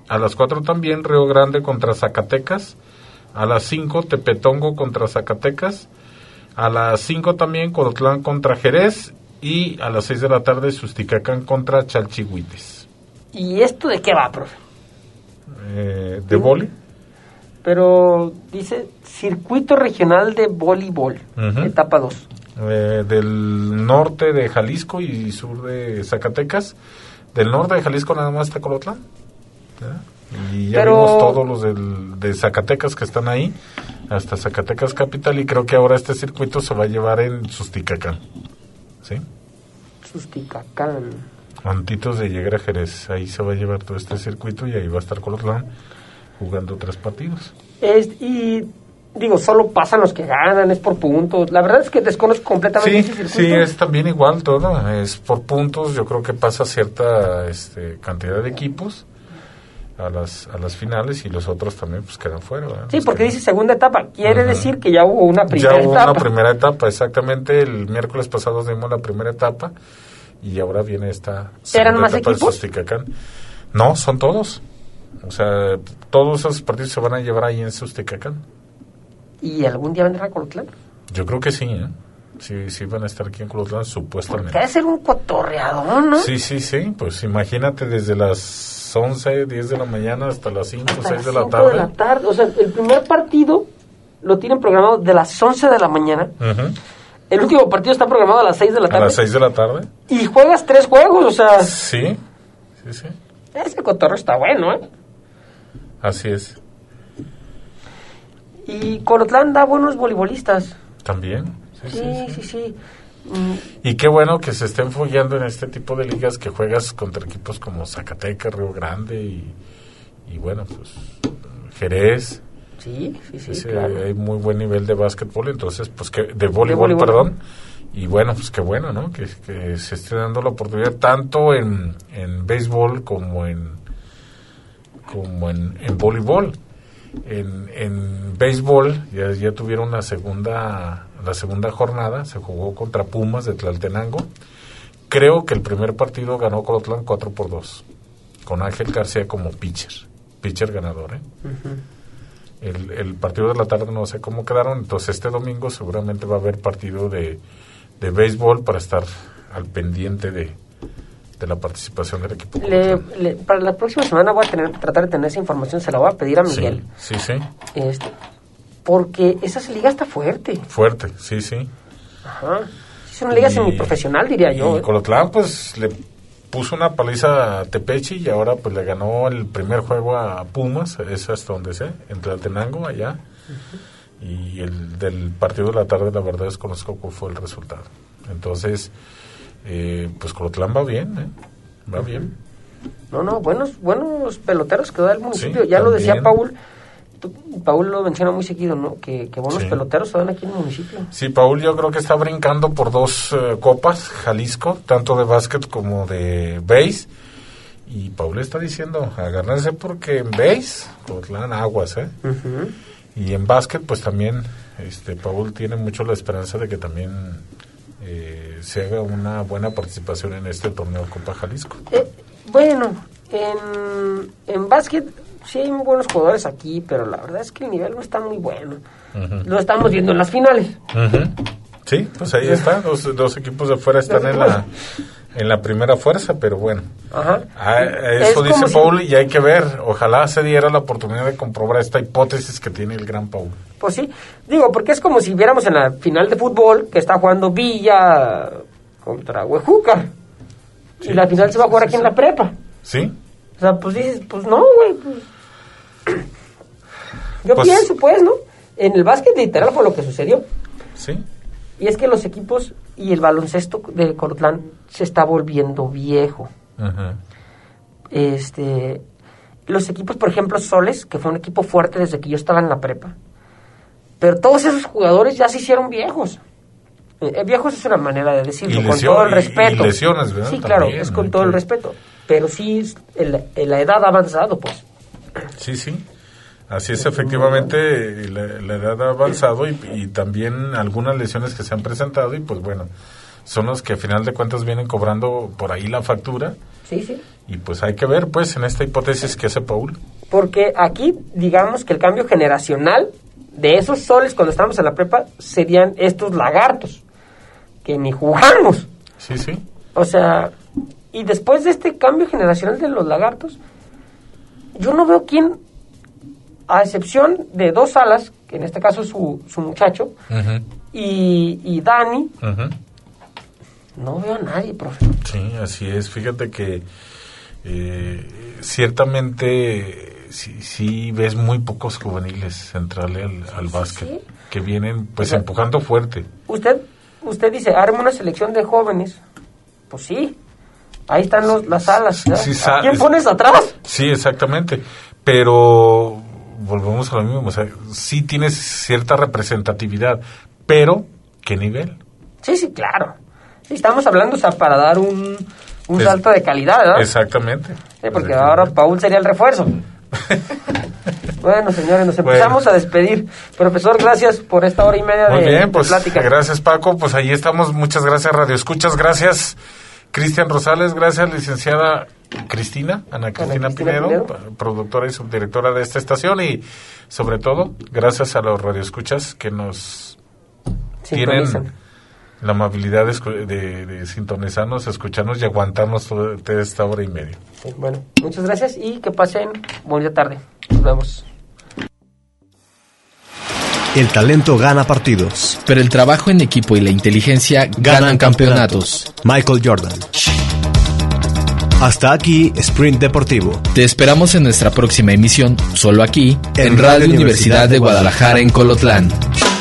a las 4 también Río Grande contra Zacatecas, a las 5 Tepetongo contra Zacatecas, a las 5 también Colotlán contra Jerez, y a las 6 de la tarde Susticacán contra Chalchihuites. ¿Y esto de qué va, profe? ¿De vóley? Pero dice Circuito Regional de Voleibol, etapa 2. Del norte de Jalisco y sur de Zacatecas. Del norte de Jalisco nada más está Colotlán. Y ya vimos todos los de Zacatecas que están ahí, hasta Zacatecas Capital, y creo que ahora este circuito se va a llevar en Susticacán. ¿Sí? Susticacán. Antitos de llegar a Jerez, ahí se va a llevar todo este circuito y ahí va a estar Colotlán jugando 3 partidos. Y digo, solo pasan los que ganan, es por puntos. La verdad es que desconozco completamente ese circuito. Sí, es también igual todo, es por puntos. Yo creo que pasa cierta cantidad de equipos a las finales y los otros también pues quedan fuera, ¿verdad? Sí, porque dice segunda etapa, quiere decir que ya hubo una primera etapa. Ya hubo una primera etapa, exactamente. El miércoles pasado dimos la primera etapa y ahora viene esta segunda ¿Eran más etapa equipos? de Susticacán. No, son todos. O sea, todos esos partidos se van a llevar ahí en Susticacán. ¿Y algún día vendrá a Colotlán? Yo creo que sí, ¿eh? Sí van a estar aquí en Colotlán, supuestamente. Porque debe ser un cotorreador, ¿no? Sí, pues imagínate desde las 11, 10 de la mañana hasta las 5, hasta 6 las de la 5 tarde. de la tarde. O sea, el primer partido lo tienen programado de las 11 de la mañana. El último partido está programado a las 6 de la tarde. A las 6 de la tarde. Y juegas 3 juegos, o sea... Sí. Ese cotorreo está bueno, ¿eh? Así es. Y Colotlán da buenos voleibolistas. También. Sí. Y qué bueno que se estén fogueando en este tipo de ligas, que juegas contra equipos como Zacatecas, Río Grande y bueno, pues Jerez. Sí, claro. Hay muy buen nivel de básquetbol, entonces, pues que de voleibol, perdón. Y bueno, pues qué bueno, ¿no? Que se esté dando la oportunidad tanto en béisbol como en voleibol. En béisbol ya tuvieron la segunda jornada, se jugó contra Pumas de Tlaltenango. Creo que el primer partido ganó Colotlán 4-2, con Ángel García como pitcher ganador, ¿eh? El partido de la tarde no sé cómo quedaron, entonces este domingo seguramente va a haber partido de béisbol para estar al pendiente de la participación del equipo. Para la próxima semana voy a tratar de tener esa información, se la voy a pedir a Miguel. Sí. Porque esa liga está fuerte. Fuerte, sí. Ajá. Es una liga semiprofesional, diría yo. Y Colotlán, pues, le puso una paliza a Tepechi y ahora, pues, le ganó el primer juego a Pumas, es hasta donde sé, en Tlaltenango, allá. Y el del partido de la tarde, la verdad, desconozco cuál fue el resultado. Entonces, pues, Colotlán va bien, ¿eh? Va bien. No, buenos peloteros que da el municipio. Sí, ya también. lo decía Paul lo menciona muy seguido, ¿no? Que buenos peloteros se dan aquí en el municipio. Sí, Paul yo creo que está brincando por 2 copas, Jalisco, tanto de básquet como de base. Y Paul está diciendo, agárrense porque en base, Colotlán aguas, ¿eh? Y en básquet, pues también, Paul tiene mucho la esperanza de que también se haga una buena participación en este torneo Copa Jalisco. Bueno, en básquet sí hay muy buenos jugadores aquí, pero la verdad es que el nivel no está muy bueno. Lo estamos viendo en las finales. Sí, pues ahí está, dos equipos de fuera están en la primera fuerza, pero bueno. Eso dice Paul y hay que ver, ojalá se diera la oportunidad de comprobar esta hipótesis que tiene el gran Paul. Pues sí, digo, porque es como si viéramos en la final de fútbol que está jugando Villa contra Huejúcar. Sí, y la final se va a jugar aquí en la prepa. Sí. O sea, pues dices, pues no, güey. Yo pienso, pues, ¿no? En el básquet literal fue lo que sucedió. Sí. Y es que los equipos y el baloncesto de Colotlán se está volviendo viejo. Los equipos, por ejemplo, Soles, que fue un equipo fuerte desde que yo estaba en la prepa. Pero todos esos jugadores ya se hicieron viejos. Viejos es una manera de decirlo, con todo el respeto. Y lesiones, ¿verdad? Sí, claro, también, es con todo el respeto. Pero sí, la edad ha avanzado, pues. Sí. Así es, efectivamente, la edad ha avanzado y también algunas lesiones que se han presentado y pues bueno, son los que a final de cuentas vienen cobrando por ahí la factura. Sí. Y pues hay que ver, pues, en esta hipótesis que hace Paul. Porque aquí, digamos que el cambio generacional de esos soles cuando estábamos en la prepa serían estos lagartos, que ni jugamos. Sí. O sea, y después de este cambio generacional de los lagartos, yo no veo quién, a excepción de 2 salas, que en este caso es su muchacho, y Dani, no veo a nadie, profe. Sí, así es. Fíjate que ciertamente sí ves muy pocos juveniles entrarle al básquet, que vienen pues empujando fuerte. Usted dice, arma una selección de jóvenes. Pues sí, ahí están las salas. ¿A quién pones atrás? Sí, exactamente. Pero volvemos a lo mismo, o sea, sí tienes cierta representatividad, pero ¿qué nivel? Sí, claro. Sí, estamos hablando, o sea, para dar un salto de calidad, ¿verdad? Exactamente. Sí, porque ahora Paul sería el refuerzo. Bueno, señores, nos empezamos a despedir. Profesor, gracias por esta hora y media de plática. Gracias, Paco. Pues ahí estamos. Muchas gracias, Radio Escuchas. Gracias, Cristian Rosales. Gracias, licenciada Ana Cristina Pinedo, productora y subdirectora de esta estación. Y, sobre todo, gracias a los radioescuchas que nos tienen la amabilidad de sintonizarnos, escucharnos y aguantarnos toda esta hora y media. Sí, bueno, muchas gracias y que pasen buena tarde. Nos vemos. El talento gana partidos, pero el trabajo en equipo y la inteligencia ganan campeonatos. Michael Jordan. Hasta aquí, Sprint Deportivo. Te esperamos en nuestra próxima emisión, solo aquí, en Radio Universidad de Guadalajara, en Colotlán.